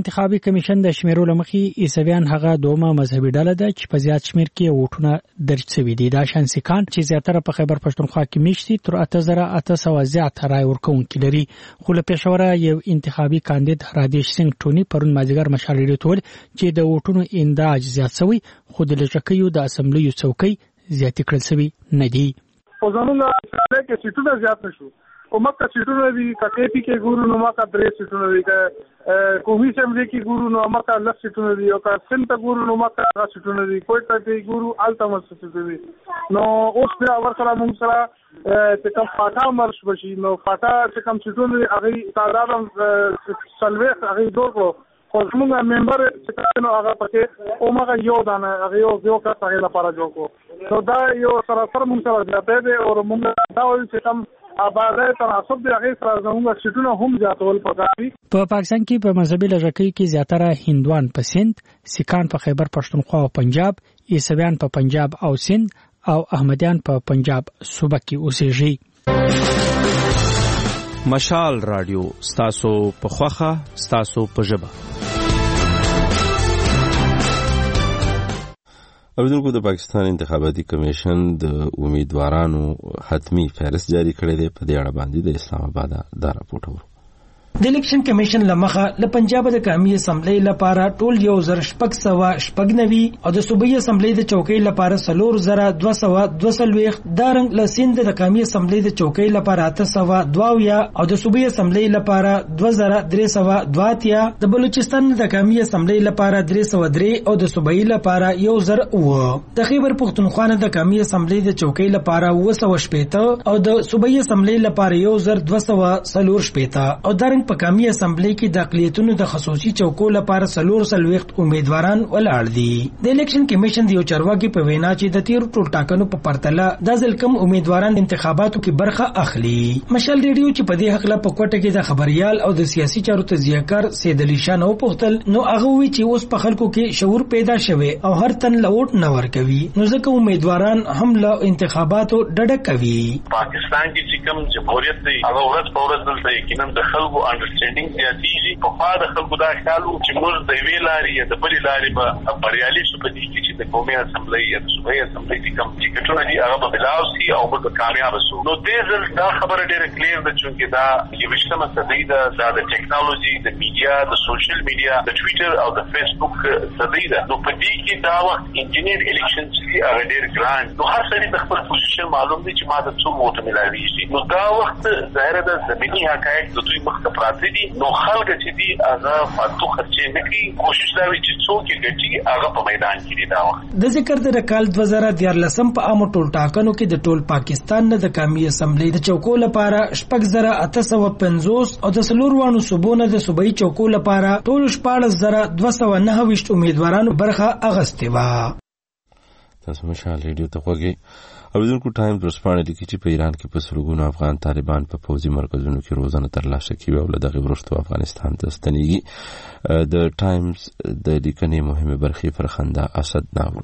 کمیشن د شمیرو لمخې عیسویان هغه دومره مذهبي ډله ده چې په زیات شمیر کې ووټونه درج شوي دي. دا شان سیکان چې زیاتره په خیبر پښتونخوا کې میشتي تر اته زره اته سوه زیات رای ورکوونکي لري. خو له پېښوره یو انتخابي کاندید رادیش سنگ ټونی پرون مازیګر مشال ریډیو ته ویل چې د ووټونو انداج زیات شوی خو د لږکیو د اسمبلیو څوکۍ زیاتې کړل شوي نه دي. او زمونږ کې سیټونه زیات نشو او مکه سیټونه دي کټېپی کې ګورو نو مکه درې سیټونه دي که کومي سمځي کې ګورو نو مکه لس سیټونه دي او که سنت ګورو نو مکه هغه سیټونه دي کوټه کې ګورو التمس سیټونه دي. نو اوس بیا ورسره موږ سره چې کوم فاټا مرش بشي نو فاټا چې کوم سیټونه دي هغه تعداد سلويخ هغه دوه خو زموږ ممبر چې نو هغه پکې او مګه یو دانه هغه یو یو کار هغه لپاره جوړ کو نو دا یو سره سره موږ سره ځاتې دي او موږ دا وایي چې کوم آباده تناسب دی هغه سره زموږ سیټونه هم زیاتول پکاري. په پاکستان کې په مذهبي لږکیو کې زیاتره هندوان په سند، سیکان په خیبر پښتونخوا او پنجاب، عیسویان په پنجاب او سند او احمدیان په پنجاب صوبه کې اوسېږي. مشال رادیو ستاسو په خوخه ستاسو په ژبه. اوریدونکو د پاکستان انتخاباتي کمیشن د امیدوارانو حتمی فهرست جاری کړی دی. په دې اړه باندې د اسلام آباد دا راپورټ ورو. د الیکشن کمیشن لمخه له پنجاب د قومي اسمبلی لپاره ټول یو زر شپږ سوه شپږ نوي او د صوبایي اسمبلی د چوکۍ لپاره څلور زره دوه سوه دوه څلوېښت، دارنګ له سند د قومي اسمبلی د چوکۍ لپاره اته سوه دوه اویا او د صوبایي اسمبلی لپاره دوه زره درې سوه دوه اتیا، د بلوچستان د قومي اسمبلی لپاره درې سوه درې او د صوبایي لپاره یو زر اوه، د خیبر پښتونخوا د قومي اسمبلی د چوکۍ لپاره اوه سوه شپېته او د صوبایي اسمبلی لپاره یو زر دوه سوه څلور شپېته او دارنګ په قومي اسمبلی کې د اقلیتونو د خصوصي چوکو لپاره څلور څلوېښت امیدواران ولاړ دي. د الیکشن کمیشن د یو چارواکي په وینا چې د تیرو ټول ټاکنو په پرتله دا ځل کم امیدواران د انتخاباتو کې برخه اخلي. مشال ریډیو چې په دې حق لا په کوټه کې د خبريال او د سیاسي چارو تجزیه‌کار سید علي شاه نو پوښتل نو هغه وی چې اوس په خلکو کې شعور پیدا شوه او هر تن لوټ نه ورکوي نو ځکه امیدواران هم له انتخاباتو ډډه کوي. پاکستان کې چې کوم جمهوریت دی هغه ورځ په ورځ دلته یقینا د خلکو انډرسټینډینګ زیاتېږي. په خوا د خلکو دا خیال و چې موږ د یوې لارې یا د بلې لارې به بریالي شو په دې کې چې د قومي اسمبلی یا د صوبایي اسمبلی چې کوم ټکټونه دي هغه به ملاو شي او موږ به کامیابه شو. نو دې ځل دا خبره ډېره کلیر ده چې دا یویشتمه صدۍ ده، دا د ټیکنالوژي، د میډیا، د سوشل میډیا، د ټویټر او د فیسبوک صدۍ ده. نو په دې کې دا وخت انجینیر الیکشن چې هغه ډېر ګران نو هر سړي د خپل پوزیشن معلوم دی چې ما ته څو ووټه ملاویږي. نو دا وخت ظاهره ده زمیني حقایق د دوی مخ ته پراته دي. نو خلک چې دي هغه فاتو خرچې نه کوي، کوشش دا وي چې څوک یې ګټي هغه په میدان کې دي. دا وخت د ذکر د کال دوه زره دیارلسم په عامو ټول ټاکنو کې د ټول پاکستان نه د قومي اسمبلی د چوکو لپاره شپږ زره اته سوه پنځوس او د څلور وانو صوبونو د صوبایي چوکو لپاره ټول شپاړس زره دوه سوه نهه ویشت امیدوارانو برخه اخیستې وه. تاسو مشال ریډیو ته خوږی. اوریدونکو ټایم ورسپانې لیکي چې په ایران کې په سلګونو افغان طالبان په پوځي مرکزونو کې روزانه ترلاسه کوي او له دغه وروسته افغانستان ته ستنېږي. د ټایمز د لیکنې مهمه برخې فرخنده اسد ناورو.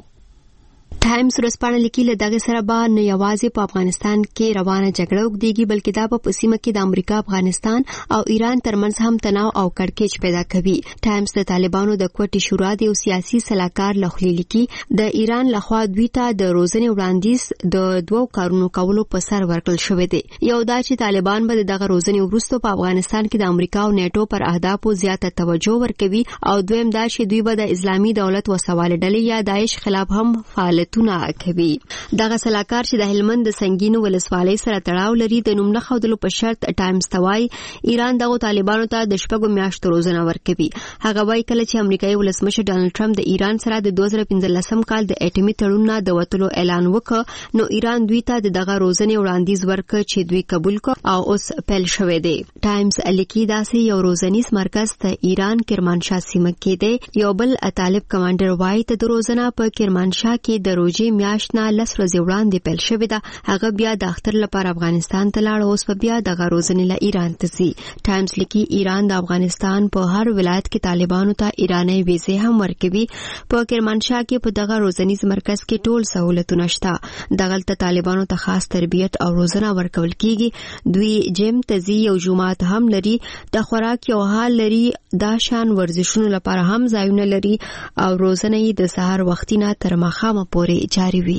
ټایمز ورسپانه لیکي له دغه سره به نه یوازې په افغانستان کې روانه جګړه وګړي بلکې دا په سیمه کې د امریکا، افغانستان او ایران ترمنځ هم تناو او کړکېچ پیدا کوي. ټایمز د طالبانو د کوټي شورا د سیاسي سلاکار لخوا لیکي د ایران لخوا دوی ته د روزنې وړاندیز د دوو کارونو کولو په سر ورکړل شوی دی. یو دا چې طالبان به دغه روزنې وروسته په افغانستان کې د امریکا او نیټو پر اهدافو زیاته توجه ورکوي او دویم دا چې دوی به د اسلامي دولت وسوال ډلې یا داعش خلاف هم فعالیت تونه کوي. دغه سلاکار چې د هلمند د سنگینو ولسوالۍ سره تړاو لري د نوم نه ښودلو په شرط ټایمز ته وایي ایران دغه طالبانو ته د شپږو میاشتو روزنه ورکوي. هغه وایي کله چې امریکایي ولسمشر ډانلډ ټرمپ د ایران سره د دوه زره پنځلسم کال د اټومي تړون نه د وتلو اعلان وکړ نو ایران دوی ته دغه روزنې وړاندیز ورکړ چې دوی قبول کړ او اوس پیل شوی دی. ټایمز لیکي داسې یو روزنیز مرکز د ایران کرمانشاه سیمه کې دی. یو بل طالب کمانډر وایي ته د روزنه په کرمانشاه کې د د روزې میاشت نه لس ورځې وړاندې پیل شوې ده هغه بیا د اختر لپاره افغانستان ته لاړ اوس په بیا دغه روزنې له ایران ته ځي. ټایمز لیکي ایران د افغانستان په هر ولایت کې طالبانو ته ایرانی ویزې هم ورکوي. په کرمانشاه کې په دغه روزنیز مرکز کې ټول سہولتونه شته. دغلته طالبانو ته خاص تربیت او روزنه ورکول کیږي. دوی جیم تزي او جمعات هم لري. د خوراک یو حال لري. دا شان ورزشونو لپاره هم ځایونه لري او روزنه یې د سهار وختینه تر ماښامه پورې جاري وي.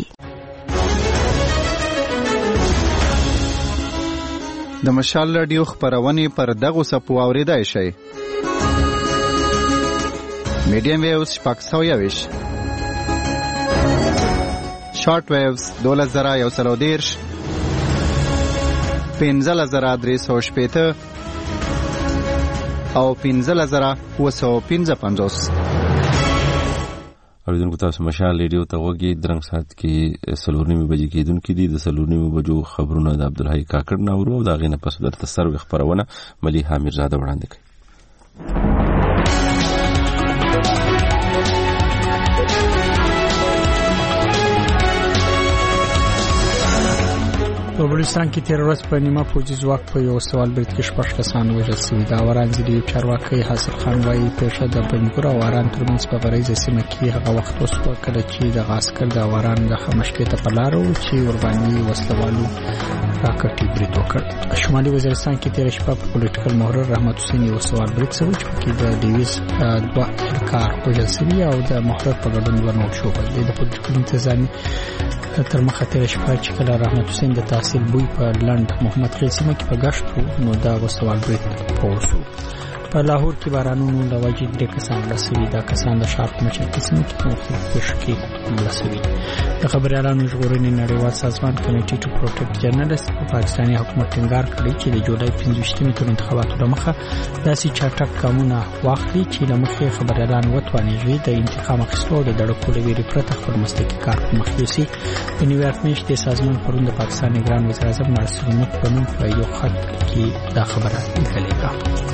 د مشال رادیو خبرونه پر دغه سپو اوریدای شي. میډیم ویوز شپږ سوه یویش، شارټ ویوز دولس زره یو سل او دېرش، پنځلس زره درې سوه شپېته او پنځلس زره اووه سوه پنځه پنځوس. اوریدونکو تاسو مشال ریډیو ته وګورئ. درنګ ساعت کې څلور نیمې بجې کېدونکې دي. د څلور نیمې بجو خبرونه د عبدالحی کاکړ نه اورو او د هغې نه پس درته سروې خپرونه ملیحه میرزاده وړاندې کوي. په بلوچستان کې تیر ورځ په نیمه پوځي ځواک په یو سوال برید کې شپږ کسان وژل شوي. د آواران ضلعي چارواکي حاصل خان وایي پیښه د بنګور او آواران ترمنځ په غریزه سیمه کې هغه وخت وشوه کله چې د عسکر د آواران د خمشکې ته په لاره و چې ورباندې وسلوالو راکټي برید وکړ. شمالي وزیرستان کې تیر شپه په پولیټیکل محرر رحمت حسین یو سوال برید شوی چې پکې د ډیویس دوه اهلکار وژل شوي او د محرر په ګډون دوه نور شوبل دي. د پولیټیکل انتظامی تر مخه تیر شپه چې کله رحمت حسین د تحصیل بوی په لند محمد خیل سیمه کې په گشت نو دا وسوال برید پوسو. په لاهور کې بارانونو د وجې درې کسان لسوي. دا کسان د شارپ مچکې سیمه کې په مختلف پیښو کې لسوي. د خبريالانو ژغورنې نړیوال سازمان کمیټې ټو پروټیکټ جرنالست په پاکستاني حکومت ټینګار کړی چې د جولای پنځه ویشتمې تر انتخاباتو لمخه داسې چټک ګامونه واخلي چې له مخې خبريالان وتوانېږي د انتقام اخیستلو او د دړکو له ویرې پرته خپل مسلکي کار په مخ یوسي. په نیویارک میاشت د سازمان پرون د پاکستان نگران وزیر اعظم ناصر محمود په نوم په یو خط کې دا خبره لیکلې ده.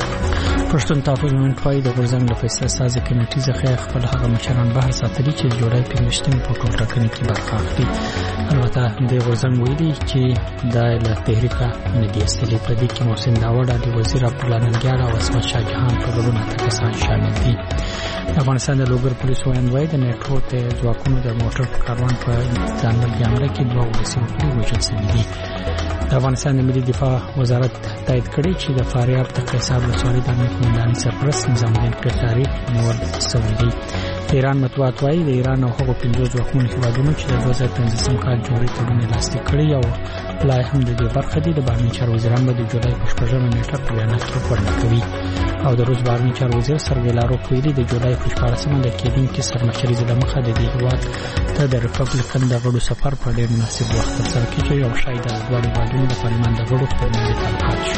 پښتون تحفظ مومنټ وايي د غورځنګ د فیصله سازي کمیټې څخه خپل هغه مشران بحث ساتلي چې جوړای پنځه ویشتمې په ټول ټاکنې کې برخه اخلي. البته د غورځنګ ویلي چې دا له تحریکه نه دي اصلي. په دې کې محسن داوود د وزیر عبدالله ننګیال او عصمت شاه جهان په ګډون اته کسان شامل دي. افغانستان د لوګر پولیسو وایي د نیټو ته ځواکونو د موټر کاروان په ځانګړي حمله کې دوه ولسي وګړي وژل شوي دي. د افغانستان د ملي دفاع وزارت تایید کړی چې د فاریاب د قیصر ولسوالۍ د امنیت قومندانۍ سرپرست نظام الدین قیصاري نیول شوی دی. د ایران مطبوعات وایي د ایران او هغو پنځو ځواکمنو هیوادونو چې د دوه زره پنځلسم کال جوړې تړون یې لاسلیک کړی او لا هم د دې برخه دي. د بهرني چارو وزیران به د جولای په شپږمه نیټه په بیانات کې ورنه کوي. او د روس بهرني چارو وزیر سرګی لاروف ویلي د جولای په شپاړسمه د کېدونکي سرمشریزې له مخه د دې هېواد ته د ریپبلیکن د غړو سفر په ډېر مناسب وخت ترسره کېږي او ښایي د دواړو هېوادونو د پارلمان د غړو خپل منځي تعلقات شي.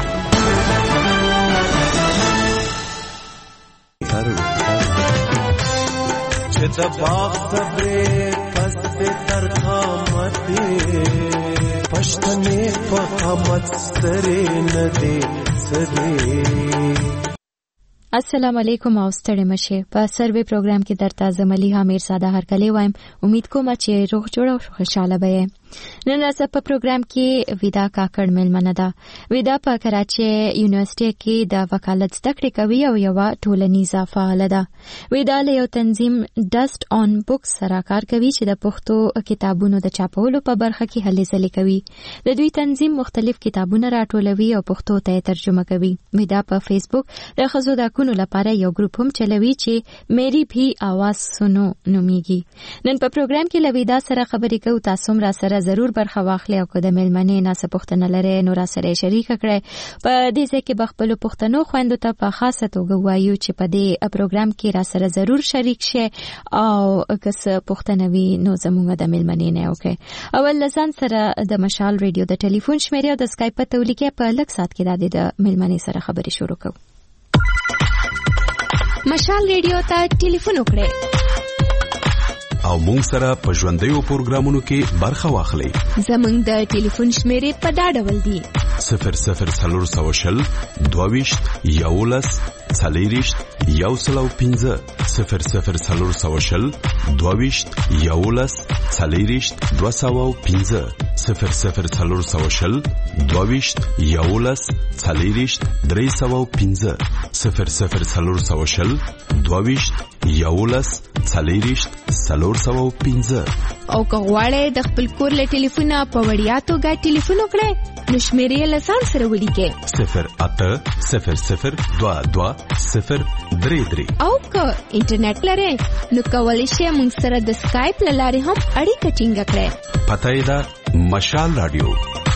چې د باغ صبرې پس دې تر قامتې پښتنې په قامت سترې نه دې سدې. السلام علیکم او ستړي مشه. په سروې پروګرام کې درته زملی حمیر ساده هرکلی وایم. امید کوم چې روغ جوړ او خوشاله به. نن راځه په پروګرام کې ویدا کاکړ ملمنه ده. ویدا په کراچي یونیورسيټي کې د وکالت زده کړې کوي او یو ټولنیزه فعال ده. ویدا له یو تنظیم ډست آن بوکس سره کار کوي چې د پښتو کتابونو د چاپولو په برخه کې هلې ځلې کوي. د دوی تنظیم مختلف کتابونه راټولوي او پښتو ته ترجمه کوي. ویدا په فیسبوک د ښځو د حقونو لپاره یو ګروپ هم چلوي چې میری بھی आवाज سنو نومیږي. نن په پروګرام کې لویدا سره خبرې کوو. تاسو هم را سره ضرور برخه واخلئ او که د مېلمنې نه څه پوښتنه لرئ نو را سره شریک کړئ. په دې ځای کې به خپلو پښتنو خویندو ته په خاصه توګه وایو چې په دې پروګرام کې را سره ضرور شریک شئ او که څه پوښتنه وي نو زموږ د مېلمنې نه وکړئ. اول له ځان سره د مشال ریډیو د ټلیفون شمیرې او د سکایپ پته ولیکئ. په لږ ساعت کې د مېلمنې سره خبرې شروع کوو. مشال ریډیو ته ټلیفون وکړئ او مونږ سره په ژوندیو پروګرامونو کې برخه واخلئ. زموږ د ټلیفون شمیرې په دا ډول دي: صفر صفر څلور سوه شل دوه ویشت یولس څلېرویشت یو سل او پنځه صفر صفر څلور سوه شل دوهویشت یولس څلېرویشت دوه سوه او پنځه صفر صفر څلور سوه شل دوهویشت یولس څلېرویشت درې سوه او پنځه صفر صفر څلور سوه شل دوهویشت یولس څلېرویشت څلور سوه او پنځه. او که غواړئ د خپل کور له ټلیفونه په وړیا توګه ټلیفون وکړئ نو شمیرې له ځان سره ولیکئ صفر اته صفر صفر دوه دوه صفر درې درې. او که انټرنیټ لرئ نو کولی شئ موږ سره د سکایپ له لارې هم اړیکه ټینګه کړئ. پته یې ده مشال رادیو.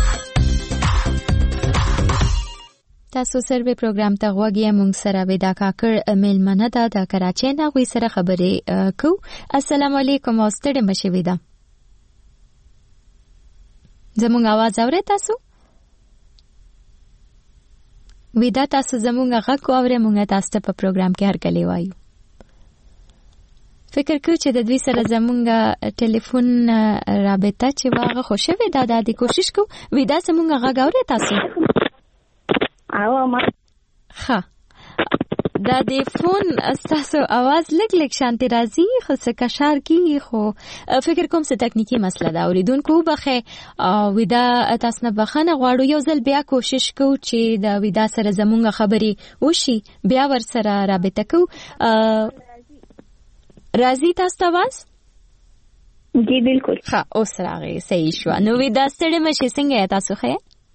تاسو سروي پروګرام ته غوږی مونږ سره ودا کاکړ میلمنه ده د کراچۍ نه غوي سره خبرې کو. السلام علیکم او ستړي مشه ودا. زموږ आवाज اورئ تاسو؟ ودا تاسو زموږ غږ اورئ مونږ تاسو ته په پروګرام کې هرکلی وایو. فکر کوم چې د دوی سره زموږ ټلیفون رابطه چې واغه خوشوي دا د کوشش کو ودا زموږ غږ اورئ تاسو؟ او ما ها دا د فون تاسو आवाज لګ لګ شانتي راځي خو څه کشار کی خو فکر کوم څه تکنیکی مسله دا اوریدونکو بخې ودا تاسو نه بخنه غواړو یو ځل بیا کوشش کو چې دا ودا سره زمونږ خبري وشي بیا ور سره رابطه کو. راځي تاسو आवाज؟ جی بالکل. ها اوس راغی صحیح شو. نو ودا ستړي مشه څنګه تاسو خې؟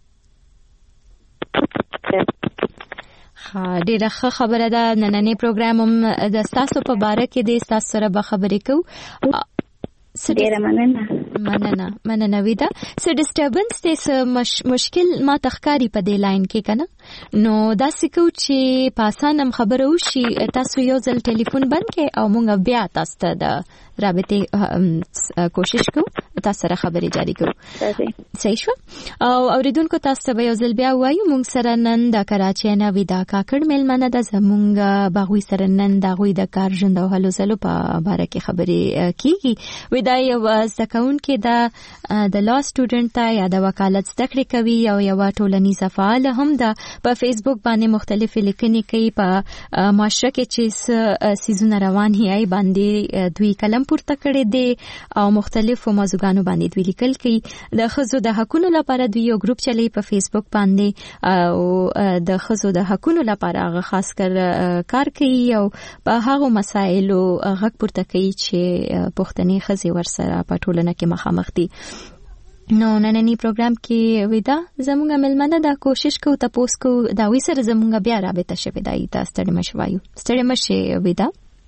ها ډیره ښه خبره ده. نننې پروګرام هم د تاسو په باره کې د تاسو سره به خبرې کوو. ډیره مننه مننه مننه ویدا. څه ډیسټربنس دې څه مشکل ما تخکاری په دې لاین کې کنه نو دا سکو چې پاسانم خبره وشي تاسو یو ځل ټلیفون بند کې او مونږ بیا تاسو ته د رابطې کوشش کوو تاسو سره خبرې جاری کوو. صحیح شو. او اوریدونکو تاسو ته یو ځل بیا وایو مونږ سره نن د کراچۍ نه ودا کاکړ میلمنه ده زمونږ باغوي سره نن د غوي د کار ژوند او هلو زلو په باره کې خبرې کیږي. ودا یو زکون کې د د لا سټوډنټ ته یا د وکالت زده کړې کوي او یو ټولنیزه فعال هم ده په فیسبوک باندې مختلف لیکنې کوي په معاشره کې چې سيزونه روان هي باندې دوی کلم پورته کړي دي او مختلفو موضوعاتو باندې دوی لیکل کوي. د خزو د حقوقو لپاره دوی یو ګروپ چلی په فیسبوک باندې او د خزو د حقوقو لپاره خاص کر کار کوي او په هغه مسایلو غږ پورته کوي چې پښتني خزي ورسره په ټولنه کې مخامخ دي. نو نننی پروګرام کې ودا زموږ ملمنه دا کوشش کوو تاسو کو دا وی سره زموږ بیا رابطه شوي دا تاسو ته مشوایو ستړي مشه ودا.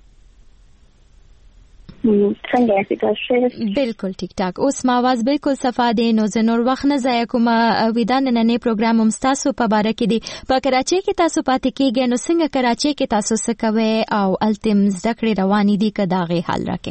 څنګه یې؟ بالکل ټیک ټاک. اوس ما आवाज بالکل صفا دی نو زه نور وخت نه ضایع کوم. ودا نننې پروګرام هم تاسو په باره کې دی په کراچۍ کې تاسو پاتې کېږئ نو څنګه کراچۍ کې تاسو څه کوئ او التم زده کړې روانې دي که دا غي حل راکې؟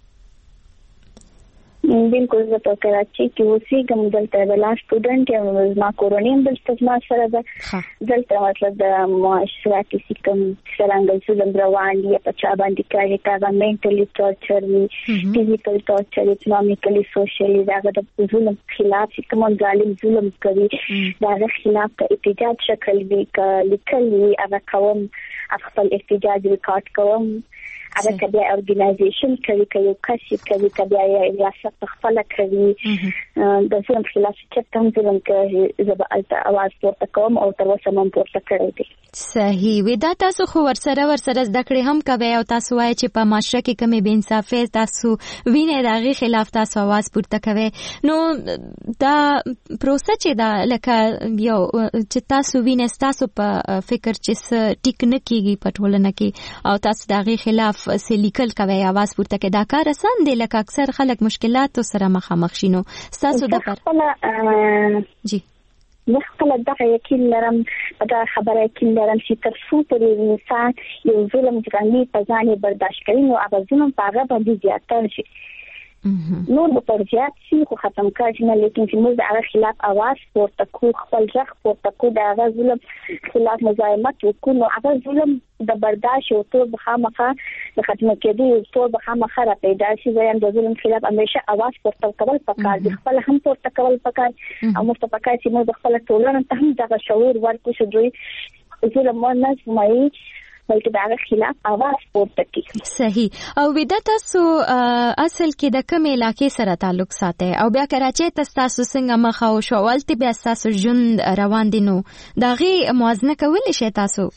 بالکل زه په کراچۍ کې اوسېږم. دلته د لا سټوډنټ یم زما کورنۍ هم دلته زما سره ده. دلته مطلب د معاشرتي سیستم څرنګه ظلم روان دي په چا باندې کوي هغه مینټلی ټارچر وي فزیکل ټارچر اکنامیکلی سوشلی دغه د ظلم خلاف کوم ظالم ظلم کوي دغه خلاف د احتجاج شکل وي لیکل وي هغه کوم خپل احتجاج ریکارډ کوم هغه کبیا ارګنایزیشن کوي کوي کسي کوي کبیا ریاست خپل کوي د ظلم خلاف چې تم ظلم کوي زبالته आवाज پورته کوم او تر اوسه مم پورته کړی دی. صحیح. ودا تاسو خو ورسره ورسره زده کړې هم کوي او تاسو وایي چې په معاشره کې کمی بے انصافي تاسو وینئ دغه خلاف تاسو आवाज پورته کوي. نو دا پروسه چې دا لکه یو چې تاسو وینئ تاسو په فکر چې ټیک نه کیږي په ټولنه کې او تاسو دغه خلاف سلیکل کوي आवाज پورته کې دا کار آسان دی لکه اکثر خلک مشکلات سره مخامخ شینو تاسو د پر جی زه خپل دغه یقین لرم دا خبره یقین لرم چې تر څو پورې انسان یو ظلم ځاني په ځان برداشت کوي نو هغه ظلم په هغه باندې زیاتر شي نور به پر زیات شي خو ختم کړي نه لیکن چې موږ د هغه خلاف आवाज پورته کوو خپل ځخ پورته کوو د هغه ظلم خلاف مزاحمت وکړو نو هغه ظلم د برداشت او تو بخامخه د ختم کېدو تو بخامخه را پیدا شي زم د ظلم خلاف همیشه आवाज پورته کول پکار دي خپل هم پورته کول پکار او مستفقای چې موږ خپل ټولنه ته هم دا شعور ورکو شو دوی ظلم نه سمای بلکې دا خلاف आवाज پورته کوي. صحیح. او ودا تاسو اصل کې د کوم علاقې سره تعلق ساتي او بیا کراچۍ تاسو څنګه مخ او شوالته بیا تاسو ژوند روان دي نو دا غي موازنه کول شي تاسو؟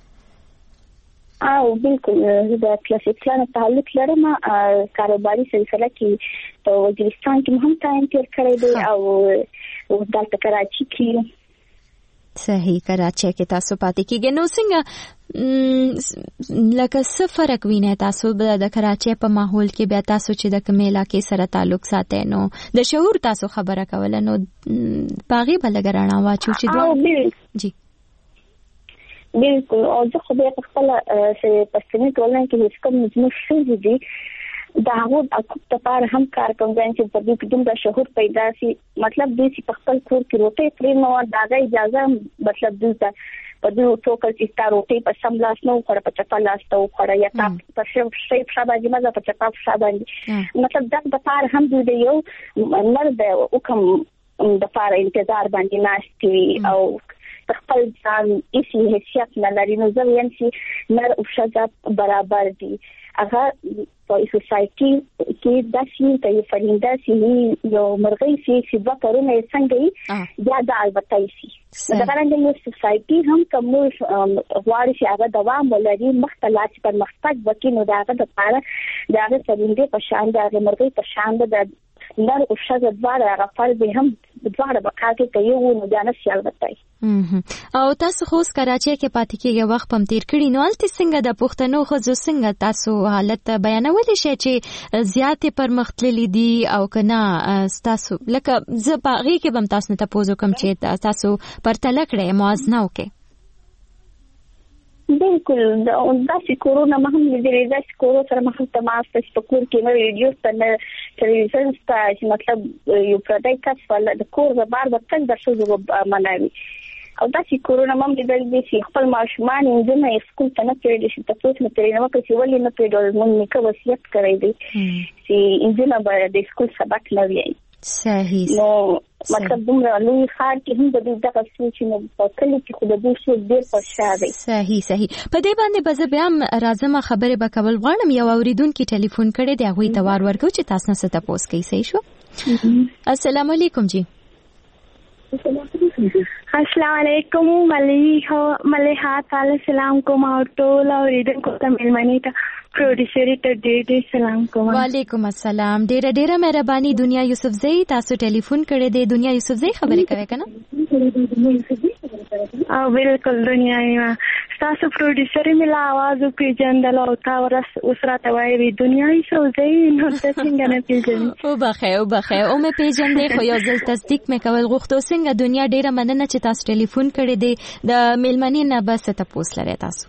او بالکل د کلاسیکانو تعلق لرم. کاروباري سلسله کې په وزیرستان کې هم تایم تیر کړی دی او دلته کراچۍ کې. صحیح. کراچۍ کې تاسو پاتې کېږئ نو څنګه لکه څه فرق وینئ تاسو د کراچۍ په ماحول کې بیا تاسو چې د کومې علاقې سره تعلق ساتئ نو د شعور تاسو خبره کوله نو باغې به لږ رڼا واچو چې دوه جی بالکل. او زه خو بیا په خپله چې پښتني ټولنه کې هېڅ کوم زموږ ښځې دي د هغو د حقوق لپاره هم کار کوم چې په دې کې دومره شعور پیدا شي. مطلب دوی چې په خپل کور کې روټۍ خوري نو د هغه اجازه مطلب دوی ته په دوی ټوکل چې ستا روټۍ په سم لاس نه وخوړه په چپه لاس ته وخوړه یا تا په شی پښه باندې مزه په چپه پښه باندې. مطلب دغه لپاره هم دوی د یو نر د حکم دپاره انتظار باندې ناست وي او خپل ځان هیڅ حیثیت نه لري. نو زه وایم چې نر او ښځه برابر دي. هغه په سوسایټي کې داسې ته یو فرینده سي یو مرغۍ سي چې دوه کارونه یې څنګه یې بیا د البته سي. دا څنګه یو سوسایټي هم کوم غواړي چې هغه دوام ولري مختلف پرمختګ وکړي نو دا هغه د پاره دا هغه فرینده په شان د مرغۍ په شان د نر او ښځه دواړه هغه فرض هم دواړه بقا کې کوي نو دا نه سیال وتاي. او تاسو خو کراچۍ کې پاتې کېږئ وخت پم تیر کړی نو هلته څنګه د پښتنو ښځو څنګه تاسو حالت بیانولی شئ چې زیاتې پرمختللي دي او که نه ستاسو لکه زه په هغې کې به هم تاسو نه تپوس وکړم چې تاسو پرتله کړئ موازنه وکړئ؟ بالکل داسې کورونه ما هم لیدلې داسې کورو سره ما هم تماس ته چې په کور کې نه ریډیو ته نه تلویزیون ته چې مطلب یو پردی کس ولا د کور د بار به تل د ښځو مناوي او داسې کورونه ما هم لیدلې دي چې خپل ماشومان نجونې سکول ته نه پرېږدي چې تپوس مې ترې نه وکړه چې ولې نه پرېږدول زموږ نیکه وصیت کړی دی چې نجونه به د سکول سبق نه وایي. صحیح. نو مطلب دومره لوی ښار کې هم د دې دغه سوچ نه په کلی کې خو د دې شی ډېر په شا دی. صحیح صحیح. په دې باندې به زه بیا هم راځم خبرې به کول غواړم. یو اورېدونکي ټلیفون کړی دی هغوی ته وار ورکړو چې تاسو نه څه تپوس کوي. صحیح شو. السلام علیکم جی. السلام علیکم. ملیحه ملیحه تعالی سلام کوم او ټول اوریدونکو ته ملمنې ته پروډوسر ته ډېر ډېر سلام کوم. وعلیکم السلام. ډېره ډېره مهرباني. دنیا یوسفزۍ تاسو ټلیفون کړی دی. دنیا یوسفزۍ خبرې کوي که نه؟ او بالکل دنیا تاسو پروډوسر مې لا आवाज پیژندل او تا ورس اوس راته وایي دنیا یوسفزۍ نو ته څنګه نه پیژنې؟ وبخښئ وبخښئ او مې پیژندې خو یو ځل تصدیق مې کول غوښتو. څنګه دنیا ډېره مننه چې تاسو ټلیفون کړی دی. د میلمنې نه به څه تپوس لرئ تاسو؟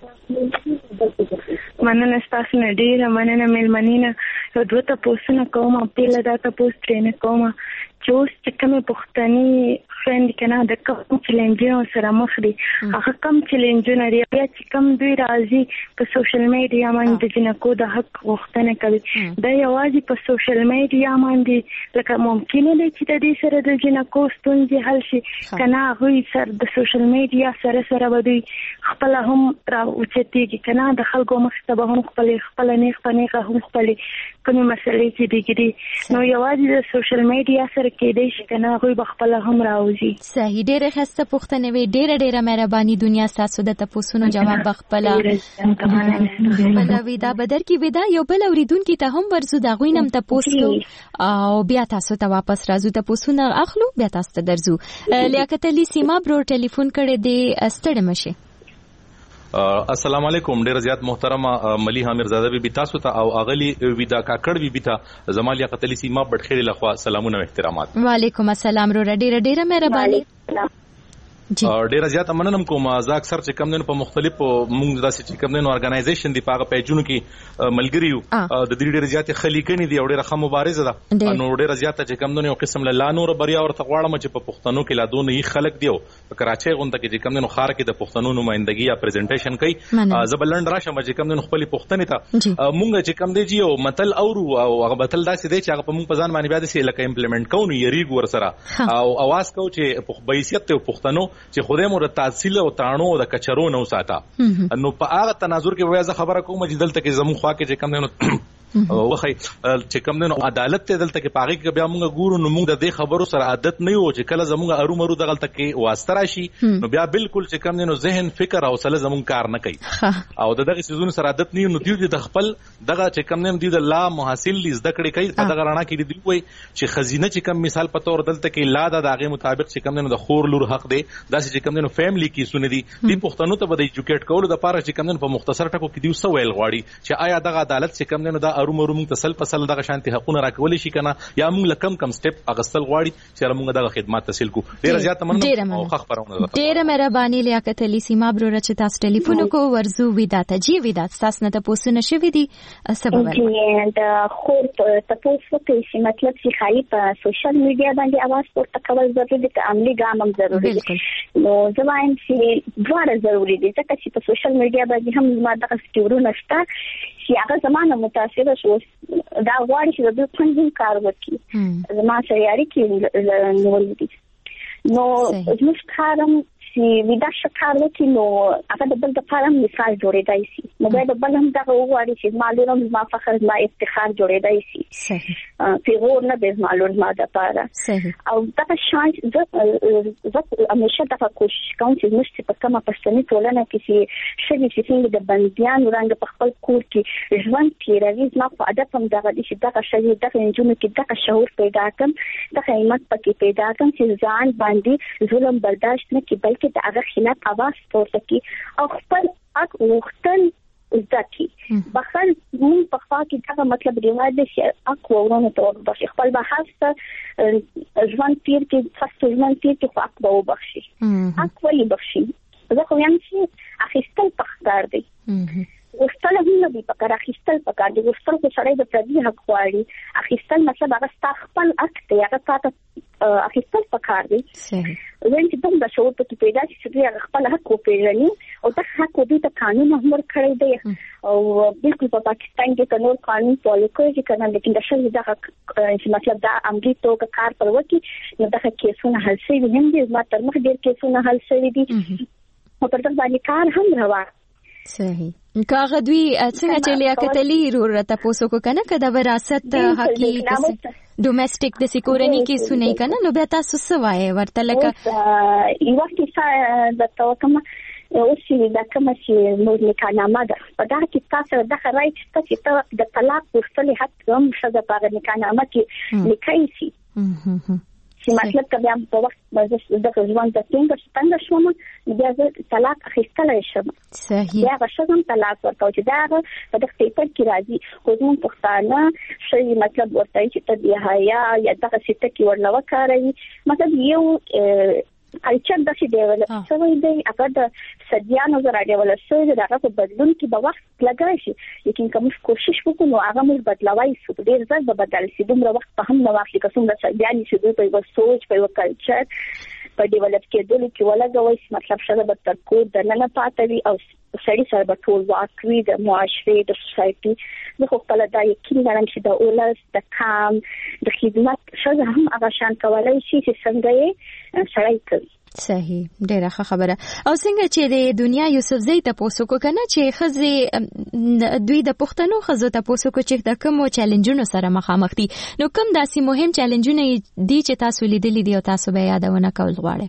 مننه ستاسو نه ډېره مننه. میلمنې نه یو دوه تپوسونه کوم او پیله دا تپوس ترې نه کوم چې اوس چې کومې پښتني فرینډ که نه د کوم چیلنجونو سره مخ دي هغه کم چیلنجونه دي بیا چې کم دوی راځي په سوشل میډیا باندې د جنکو د حق غوښتنه کوي دا یوازې په سوشل میډیا باندې لکه ممکنه دی چې د دې سره د جنکو ستونزې حل شي که نه هغوی سره د سوشل میډیا سره سره به دوی خپله هم را اوچتېږي که نه د خلکو مخې ته به هم خپلې خپله نیغ په نیغه هم خپلې کومې مسلې چې دیږي نو یوازې د سوشل میډیا سره کېدی شي که نه هغوی به خپله هم راوځي. صحیح. ډېره ښایسته پوښتنې وې. ډېره ډېره مهرباني. دنیا ستاسو د تپوسونو جواب به خپله خپله وي دا به درکړي. وي دا یو بل اورېدونکي ته هم ورځو د هغوی نه هم تپوس کوو او بیا تاسو ته واپس راځو تپوسونه اخلو بیا تاسو ته درځو. لیاقت علي سیما برو ټلیفون کړی دی. ستړی مه شئ. السلام علیکم. ډیر زیات محترمه ملیحه میرزاده بی تاسو ته او اغلی ویدا کاکړ بی ته زما لیاقت علي سیما بټخېړي لخوا سلامونه او احترامات. وعلیکم السلام. رو ډیر ډیر مهرباني. ډیره زیاته مننم کوم. زه اکثر چې کم دنو په مختلفو موږ داسې چې کم دنو ارګنایزیشن دی په هغه پیجونو کې ملګری یو د دې ډیره زیاتې خلیکنې دي او ډیره ښه مبارزه ده نو ډیره زیاته چې کم دنو یو قسم له لا نور بریا ورته غواړم چې په پښتنو کې لا دونه یې خلک دی په کراچۍ غونډه کې چې کم دنو خار کې د پښتنو نمائندګي یا پریزنټیشن کوي زه بلند راشم چې کم دنو خپل پښتنې ته موږ چې کم دی یو متل اورو او هغه متل داسې دی چې هغه په موږ په ځان باندې بیا داسې لکه امپلیمنٹ کوو نو یریګ ور سره او اواز کوو چې په حیثیت ته پښتنو چې خدای مو د تحصیل او تانو د کچرو نو ساته نو په هغه تناظر کې وایي زه خبره کوم چې دلته کې زمو خوا کې چې کم نه وخی چې کم نه عدالت ته دلته کې پاغي کې بیا موږ ګورو نو موږ د دې خبرو سره عادت نه یو چې کله زموږ ارو مرو دغه تک کې واسطه راشي نو بیا بالکل چې کم نه ذهن فکر او سره زموږ کار نه کوي او دغه سيزونه سره عادت نه نو دیو د خپل دغه چې کم نه دی د لا محاصل زده کړي کوي په دغه رڼا کې دی وای چې خزینه چې کم مثال په تور دلته کې لا د دغه مطابق چې کم نه د خور لور حق دی داسې چې کم نه فیملی کې سونه دي د پښتنو ته بده ایجوکیټ کول د پاره چې کم نه په مختصر ټکو کې دی سویل غواړي چې آیا دغه عدالت چې کم نه د ارو مرو موږ تسل فصل دغه شانتي حقونه راکول شي کنه یا موږ لکم کم سټپ اغستل غواړي چې موږ دغه خدمات تحصیل کو ډیر زیات مننه او خخ پرونه ډیر مهرباني لیاقت علي سیما برو چې تاسو ټلیفون کو ورزو ودات جی ودات تاسو نه تاسو نه شوي دي سبب ورکړي دا خو تاسو ته چې مطلب چې خالي په سوشل میډیا باندې اواز پورته کول ضروري دي که عملي ګام هم ضروري دي نو زماین چې دواړه ضروري دي ځکه چې په سوشل میډیا باندې هم ما دغه سټورونه شته چې هغه زمانه متاثر شو دا غواړي چې د دوی څنګه کار وکړي زما سره اړیکې نیول دي نو زموږ کارم چې ودا شکار وکړي نو هغه د بل د فارم مثال جوړېدای شي نو باید بل هم دا وغواړي چې معلومات ما فخر ما افتخار جوړېدای شي صحیح پیغور نه به معلومات ما د پاره او دا شانس زه زه همیشه دا کوشش کوم چې موږ په کومه پښتني ټولنه کې چې شګي چې څنګه د بنديان ورنګ په خپل کور کې ژوند تیروي ما په ادب هم دا دي چې دا شګي د انجونو کې دا شعور پیدا کړم د قیمت پکې پیدا کړم چې ځان باندې ظلم برداشت نه کې کې د هغه خلاف आवाज پورته کی او خپل حق وختل ځکه بخل مون په خوا کې دا مطلب دی چې حق ورونه ته وربخښي خپل به حق ځوان پیر کې فاست ځوان پیر کې حق به وبخښي حق ولې بخښي زه خو یم چې اخیستل پختار دی وستل هم نه دی پکاره اخیستل پکاره دی وستل کو سړی د پردي حق غواړي اخیستل مطلب هغه ستا خپل حق دی هغه تاسو اخیستل پکاره دی صحیح وین چې دوم د شعور په پیدا چې هغه خپل حق وپیژني او دا حق دې ته قانون هم ورکړی دی او بالکل په پاکستان کې قانون قانون فالو کوي کنه لیکن د شل دا چې مطلب دا امري توګه کار پر وکی نو دا کیسونه حل شي هم دي ما تر مخ ډیر کیسونه حل شوي دي او پر باندې کار هم روان صحیح کاغه دوی څنګه چې لیاقت علي ضرورت تاسو کو کنه کدا وراثت حقي ډومېسټک د سکورنی کې سنې کنه نو بیا تاسو سوای ورته لکه یو وخت د توکم او چې دا کوم چې موږ نکانامه ده په دا کې تاسو د رایټ چې د طلاق ورسره حق هم شته په نکانامه کې لیکای شي چې مطلب کبه هم په وخت باندې د ژوند د څنګه څنګه شوم بیا زه طلاق اخیستل شم صحیح بیا غشم طلاق ورته چې دا په دغه پیپر کې راځي خو موږ پښتانه شي مطلب ورته چې ته بیا یا یا دغه څه کې ورلو کوي مطلب یو کلچر د څه ډیولپ شوی دی هغه د صدیانو زره ډیولپ شوی دی هغه په بدلون کې به وخت لګای شي لیکن کوم کوشش وکړو نو هغه موږ بدلوي شو ډیر ځل به بدل شي دومره وخت په هم نو واخلي کوم د صدیانو چې دوی په سوچ په کلچر په ډیولپ کېدل کې ولګوي مطلب شته به تر کو د نه پاتوي او سړي سره به ټول واکوي د معاشري د سوسايټي د خپل د یقین لرم چې د اولس د کام د خدمت شته هم هغه شان کولای شي چې څنګه یې سړی کوي صحیح ډیره ښه خبره او څنګه چې د دنیا یوسف زئی ته پوسو کو کنه چې خزي دوی د پښتنو خزو ته پوسو کو چې د کوم چیلنجونو سره مخامخ دي نو کوم داسې مهم چیلنجونه دي چې تاسو لیدلې دي او تاسو به یادونه کول غواړئ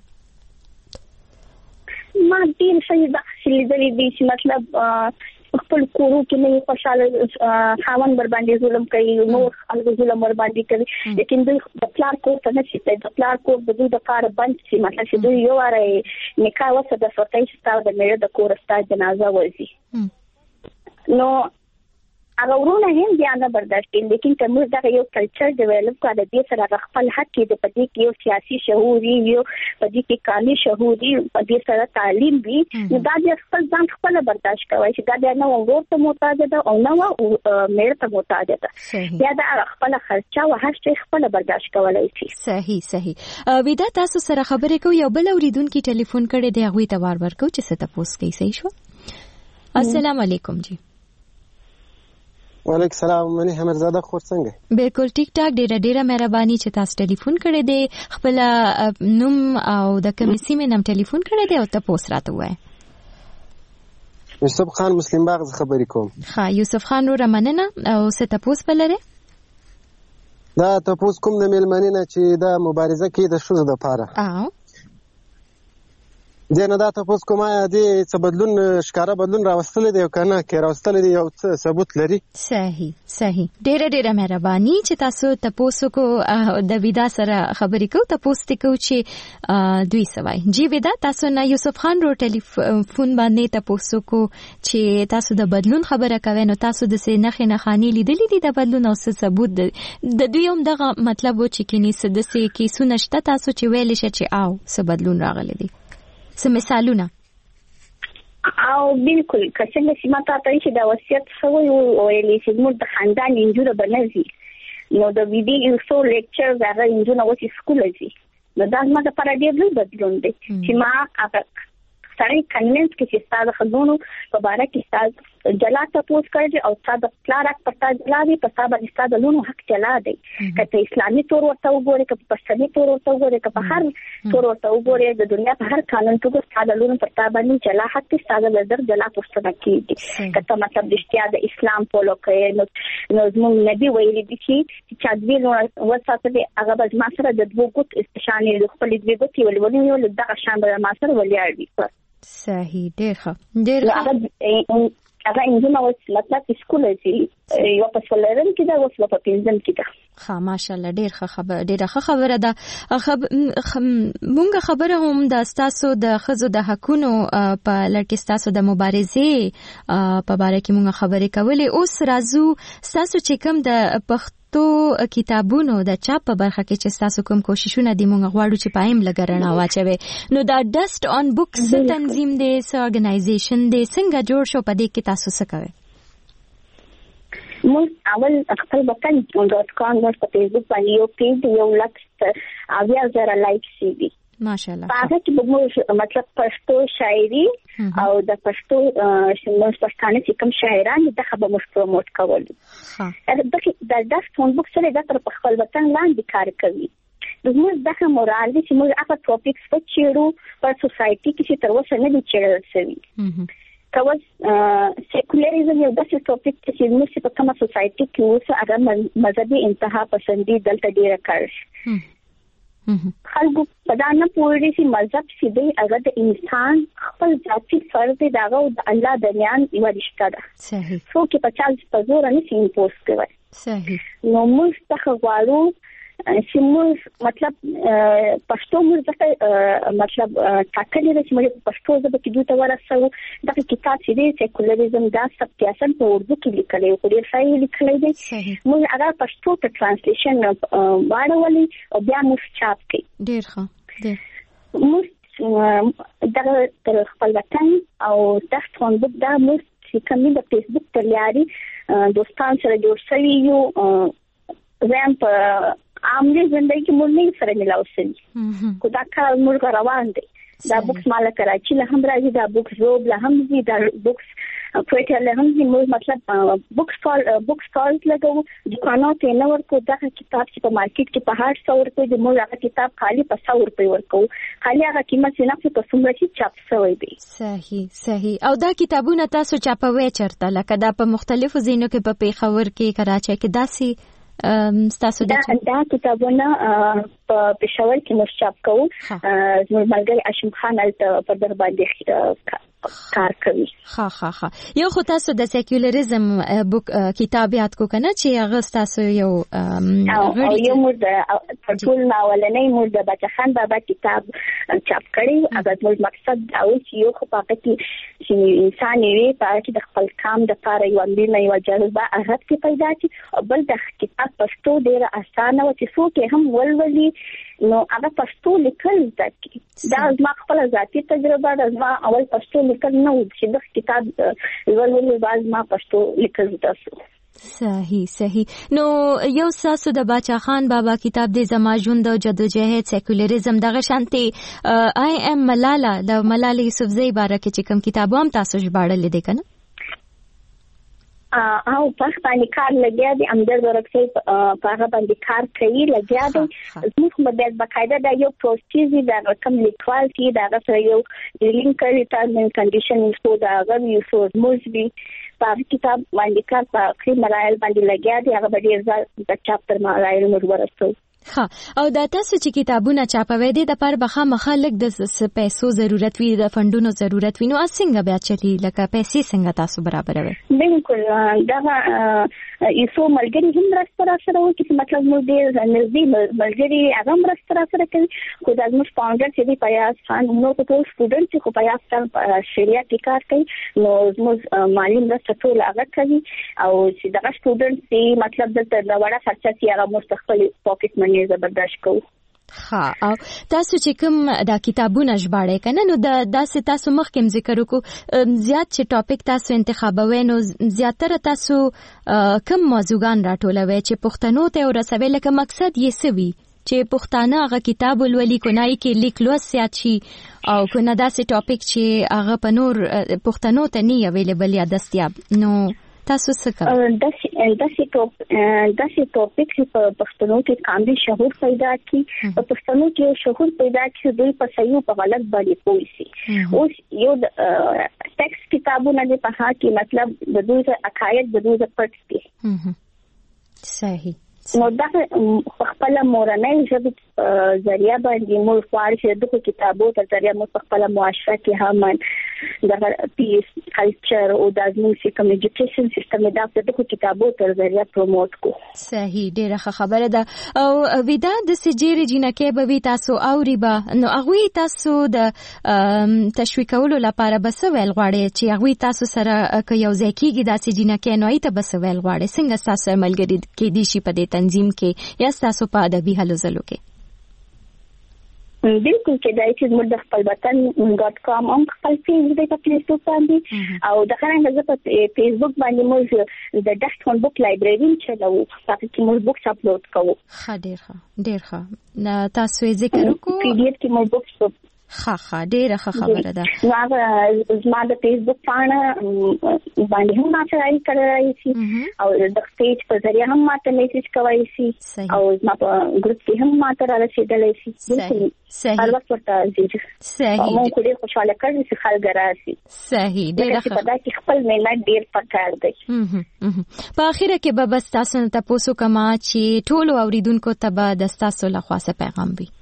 ما ډیر څه د لیدلې دي چې مطلب خپل کورو کې نه خوشاله خاون بر باندې ظلم کوي نور خلک ظلم ور باندې کوي لیکن دوی د پلار کور ته نه شي د پلار کور د دوی د کار بند شي مطلب چې دوی یو واره نکاح وسه د فرتای ستاره د میړه د کور ستاره جنازه وځي نو هغه ورونه هم بیا نه برداشت کوي لیکن کوم دا یو کلچر ډیولپ کړه د دې سره خپل حق کې د پدې کې یو سیاسي شعور یو پدې کې قانوني شعور په دې سره تعلیم وي نو دا د خپل ځان خپل برداشت کوي چې دا د نو ورور ته محتاج ده او نو مېړه ته محتاج ده یا دا خپل خرچه او هر څه خپل برداشت کولای شي صحیح صحیح ودا تاسو سره خبرې کوي یو بل اوریدونکو ټلیفون کړي دی هغه ته وار ورکو چې څه تاسو کوي صحیح شو السلام علیکم جی وعلیکم السلام منی همرزاده خور څنګه بالکل ټیک ټاک ډیره ډیره مهرباني چې تاسو ټلیفون کړی دی خپل نوم او د کومې سیمې نام ټلیفون کړی دی او تاسو راته وایي یوسف خان مسلم باغ خبرې کوم ها یوسف خان رو رمننه او څه تاسو بلره دا تاسو کوم د میلمنینه چې دا مبارزه کوي د شوزو د پاره او ځنه دا تاسو کومه دي څه بدلون ښکارا بدلون راوستل دي او کنه کې راوستل دي او څه ثبوت لري صحیح صحیح ډېر ډېر مهرباني چې تاسو تاسو کو د ودا سره خبرې کو تاسو ته کو چې دوی سوای جی ودا تاسو نه یوسف خان رو ټلیفون باندې تاسو کو چې تاسو د بدلون خبره کوي نو تاسو د سې نخې نه خاني لیدلې دي د بدلون او څه ثبوت د دوی هم دغه مطلب و چې کینی څه د سې کې سونشته تاسو چې ویل شي چې او څه بدلون راغلي دي څه مثالونه او بالکل کله چې ما ته چې دا وصیت شوی او ویلي چې موږ د خاندان انجوره بنځي نو د ویډیو یو څو لیکچر هغه انجوره وتی سکول ځي نو دا ما د پر ډیر لوی بدلون دی چې ما هغه سړی کنوینس کې چې ستاسو خلونو په باره کې ستاسو جلا تاسو کړی او ستاسو پلارک پتا جلا دی په تاسو باندې ستاسو لونو حق چلا دی کته اسلامي تور ورته وګوري کته پښتني تور ورته وګوري کته په هر تور ورته وګوري د دنیا په هر قانون کې ستاسو لونو پر تاسو باندې جلا حق ستاسو لدر جلا پښتنه کیږي کته مطلب د اشتیا د اسلام په لوکه نو نو زموږ نبی ویلي دي چې چې دوی نو وساته دی هغه بل ما سره د دوه ګوت استشانې د خپل دوه ګوت ولې ولې ول دغه شان به ما سره ولې اړ صحیح ډېر ښه ډېر ښه هغه انجن او مطلب سکول چې یو په ولرم کې دا وسله په پنځم کې ده ها ماشاءالله ډېر ښه خبر ډېر ښه خبره ده خب مونږه خبره هم د تاسو د خزو د حقونو په لړ کې تاسو د مبارزې په باره کې مونږه خبرې کولې اوس راځو تاسو چې کوم د پښتو کتابونو د چاپ په برخه کې چې تاسو کوم کوششونه دي مونږ غواړو چې پایم لګرنا واچوي نو دا ډست آن بوکس تنظیم دی س اورګنایزیشن دی څنګه جوړ شو په دې کې تاسو څه کوئ موږ اول خپل بکن ډاٹ کام ور په فیسبوک باندې یو پیج یو لکس اویا زره لایک سی وی ماشاءالله هغه چې موږ مطلب پښتو شاعري او د پښتو شمول پښتانه چې کوم شاعران دي دغه به موږ پروموټ کول ها دا د فون بوک سره د پر خپل وطن لاندې کار کوي د موږ دغه مورال دي چې موږ هغه ټاپکس په چیرو په سوسايټي کې چې تر اوسه نه دي چیرل شوی کاوه سیکولریزم یو داسې ټاپک چې موږ په کومه سوسايټي کې اوسه هغه مذهبي انتها پسندي دلته ډیره کار خلکو په دا نه پوهېږي چې مذهب چې دی هغه د انسان خپل ذاتي فرض دی دا او د الله درمیان یو رشته ده صحیح څوک په چا په زور نه سي امپوز کوي صحیح نو موږ څه غواړو چې موږ مطلب پښتو موږ څه مطلب ټاکلې ده چې موږ پښتو ژبه کې دوی ته ورسوو دا کتاب چې دی سیکولریزم دا سبتیاسن په اردو کې لیکل دی خو ډېر ښه لیکل دی موږ هغه پښتو ته ترانسلیشن واړولې او بیا موږ چاپ کړي ډېر ښه ډېر موږ دا تر خپل وطن او تاسو څنګه دا موږ چې کوم د فیسبوک تر لاري دوستان سره جوړ شوي یو زم په عامه ژوندۍ موږ نه سره ملاوسل کو دا کار موږ روان دي دا بوکس مال کراچي له هم راځي دا بوکس روب له هم دي دا بوکس کوټه له هم دي موږ مطلب بوکس فال بوکس فال لګو دکانو ته نه ورکو دا کتاب چې په مارکیټ کې په هر څو ورکو د موږ هغه کتاب خالي په څو روپۍ ورکو خالي هغه قیمت نه په څومره چې چاپ شوی دی صحیح صحیح او دا کتابونه تاسو چاپوي چرته لکه دا په مختلفو ځایونو کې په پیښور کې کراچۍ کې داسي ستاسو دا دا کتابونه په پېښور کې موږ چاپ کوو زموږ ملګری هاشم خان الته په در باندې کار کوي ها ها ها یو خو تاسو د سیکولریزم بوک کتاب یاد کو کنه چې هغه تاسو یو او یو موږ د ټول ناولنې موږ د بچا خان بابا کتاب چاپ کړی هغه موږ مقصد دا و چې یو خو پاتې کې چې انسان یې په کې د خپل کام د لپاره یو اندینه یو جذبه هغه کې پیدا شي بل د کتاب پښتو ډیره اسانه و چې څوک هم ولولي نو هغه پښتو لیکل ځکه دا زما خپل ذاتي تجربه ده زما اول پښتو لیکل نه و چې د کتاب ولولو باز ما پښتو لیکل تاسو صحیح صحیح نو یو ساسو د باچا خان بابا کتاب د زما ژوند او جدوجہد سیکولریزم دغه شانتي آی ام ملاله د ملاله یوسفزئی باره کې چې کوم کتابو هم تاسو ژباړل دي کنه او په باندې کار لګیا دي امدر ورکسي په هغه باندې کار کوي لګیا دي موږ مدد بقاعده دا یو پروسیس دی دا کوم لیکوال کی دا سره یو ډیلینګ کوي ټرم کنډیشن سو دا غوي سو موږ په کتاب باندې کار په خپل مرایل باندې لګیا دي هغه باندې د چاپټر مرایل موږ ورسو ها او دا تاسو چې کتابونه چاپوي دي د پر بخا مخالک د پیسو ضرورت وي د فندونو ضرورت وي نو څنګه بیا چلی لکه پیسې څنګه تاسو برابروي بالکل دا یسو ملګری هم راستره سره وي چې مطلب موږ دې نږدې ملګری هغه هم راستره سره کوي خو دا موږ فاونډر چې دی پیاس خان نو ټول سټوډنټ چې خو پیاس خان شریعه کې کار کوي نو موږ مالی مرسته ټول هغه کوي او چې دا سټوډنټ چې مطلب د وړه خرچه چې هغه مستقل پاکټ نه زبردست کو ها او تاسو چې کوم دا کتابونه ژباړئ کنه نو دا داسې تاسو مخکې ذکر وکړو زیات چې ټاپک تاسو انتخابوي نو زیاتره تاسو کوم موضوعګان راټولوي چې پښتنو ته ورسوي لکه مقصد یې سوي چې پښتانه هغه کتاب ولولي کونای کې لیک لوست زیات شي او کنه داسې ټاپک چې هغه په نور پښتنو ته نه اویلیبل یا دستیاب نو تاسو څه کوئ داسې داسې ټاپ داسې ټاپک چې په پښتنو کې کاندي شهور پیدا کی په پښتنو کې شهور پیدا کی دوی په صحیح په غلط باندې پوي سي اوس یو ټیکس کتابونه د په هغه کې مطلب د دوی د عقاید د دوی د پټ دي صحیح نو دا خپل مورنۍ ژبه ذریعہ باندې مو فارسی دغه کتابو ته ذریعہ مو خپل معاشره کې هم د پیس کلچر او د موسیقي کوم ایجوکیشن سیستم دا دغه کتابو ته ذریعہ پروموټ کو صحیح ډیره خبره ده او ودا د سجیر جنکه به وی تاسو اوري به نو هغه تاسو د تشویقولو لپاره بس ویل غواړي چې هغه تاسو سره یو ځکیږي د سجینکه نو ایته بس ویل غواړي څنګه تاسو ملګری کې دي شي په تنظیم کې یا تاسو په ادبي هلو زلو کې بالکل چې دا چې موږ د خپل وطن ډاٹ کام او خپل فیسبوک په فیسبوک باندې او د خلانو په فیسبوک باندې موږ د ډاکټ فون بوک لایبرری چلو تاسو چې موږ بوکس اپلوډ کوو ښه ډیر ښه ډیر ښه تاسو یې ذکر وکړو پی ډی ایف کې موږ بوکس ها ها ډیره ښه خبره ده نو هغه زما د فیسبوک باندې باندې هم ما سره اړیکه لري شي او د پیج په ذریعہ هم ماته میسج کوي شي او زما په ګروپ کې هم ماته رسیدلی شي صحیح صحیح هر وخت ورته ځي صحیح مو ډیر خوشاله کړی چې خلک راځي صحیح ډیره ښه په دا کې خپل ملت ډیر پکار دی په اخر کې به بس تاسو ته پوسو کما چې ټول اوریدونکو ته به د تاسو له خاصه پیغام وي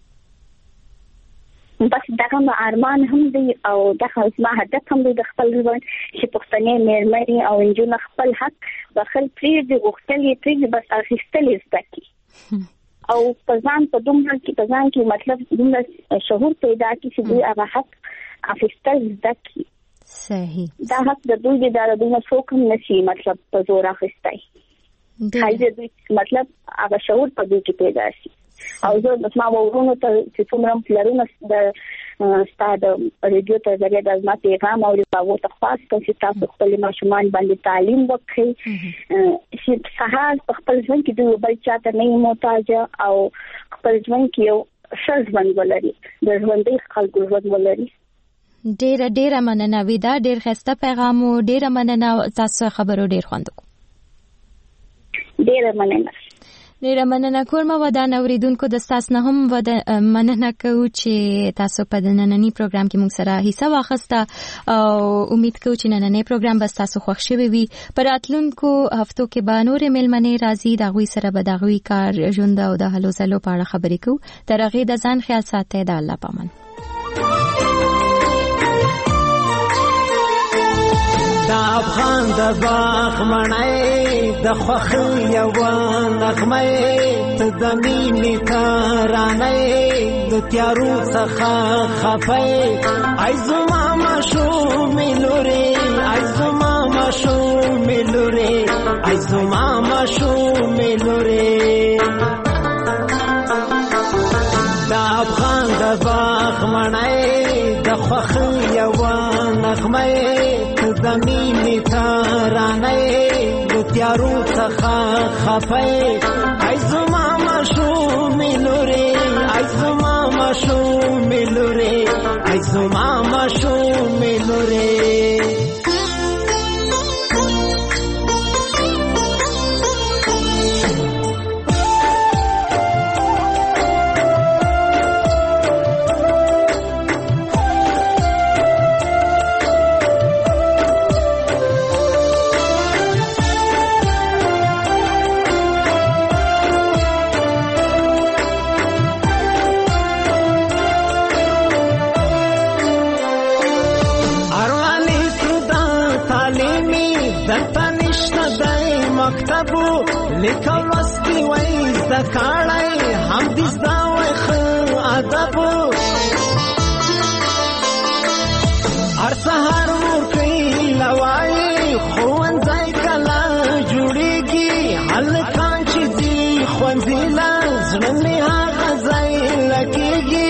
بس دغه ارمان هم دی او دغه زما هدف هم دی د خپل ژوند چې پښتنې مېرمنې او انجونې خپل حق بخل پریږدي غوښتل یې پریږدي بس اخیستل یې زده کړي او په ځان په دومره کې په ځان کې مطلب دومره شعور پیدا کړي چې دوی هغه حق اخیستل زده کړي صحیح دا حق د دوی د دوی څوک هم نشي مطلب په زور اخیستی خایي دوی مطلب هغه شعور په دوی کې پیدا شي او زه د ما ورونو ته چې څومره پلرونه د ستاد ریډیو ته ذریعہ د ما پیغام او ریپاو ته خاص چې تاسو خپل ماشومان باندې تعلیم وکړي چې سهار خپل ژوند کې د بل چاته نه محتاج او خپل ژوند کې یو ښه ژوند ولري د ژوندۍ خلکو ژوند ولري ډیره ډیره مننه ودا ډیر ښه پیغام او ډیره مننه تاسو خبرو ډیر خوندو ډیره مننه ډیره مننه کوم ودان اوریدونکو د تاسو نه هم مننه کوم چې تاسو په نننی پروګرام کې موږ سره حصہ واخیسته او امید کوم چې نننی پروګرام به تاسو خوښ شوي وي پر راتلونکو هفتو کې به نور ملمنې راځي د غوي سره به د غوي کار ژوند او د هلو زلو په اړه خبرې کوو تر هغه د ځان خیال ساتئ د الله پامان دا افغان د باغ مړی د خوښۍ یوه نغمه ته د مینې ترانه د تیارو څخه خفه ای زما ماشومې لورې ای زما ماشومې لورې ای زما ماشومې لورې دا افغان د باغ مړی د خوښۍ یوه نغمه زمینی ترانه د تیارو څخه خفه ای زما ماشومې لورې ای زما ماشومې لورې ای زما ماشومې لورې مکتبو لیکل لوستي وای زده کړی هم دې زده وای ښه ادب هر سهار ورکوي لوایي ښوونځی کله جوړېږي هلکان چې ځي ښوونځي له زړه مې هغه ځای لګېږي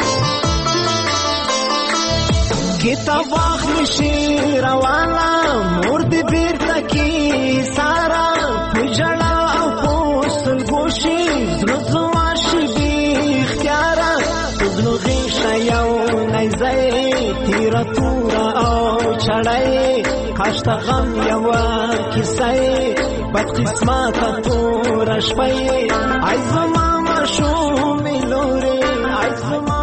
کتاب واخلي شي روانه مور دې بیرته کې ساره په ژړا او په سلګو شي زړه زما شي بې اختیاره په زړه غېږه یو نیزی تیره توره او چړی کاش ته غم یوه کیسه بدقسمته توره شپه ای زما ماشومې لورې ای زما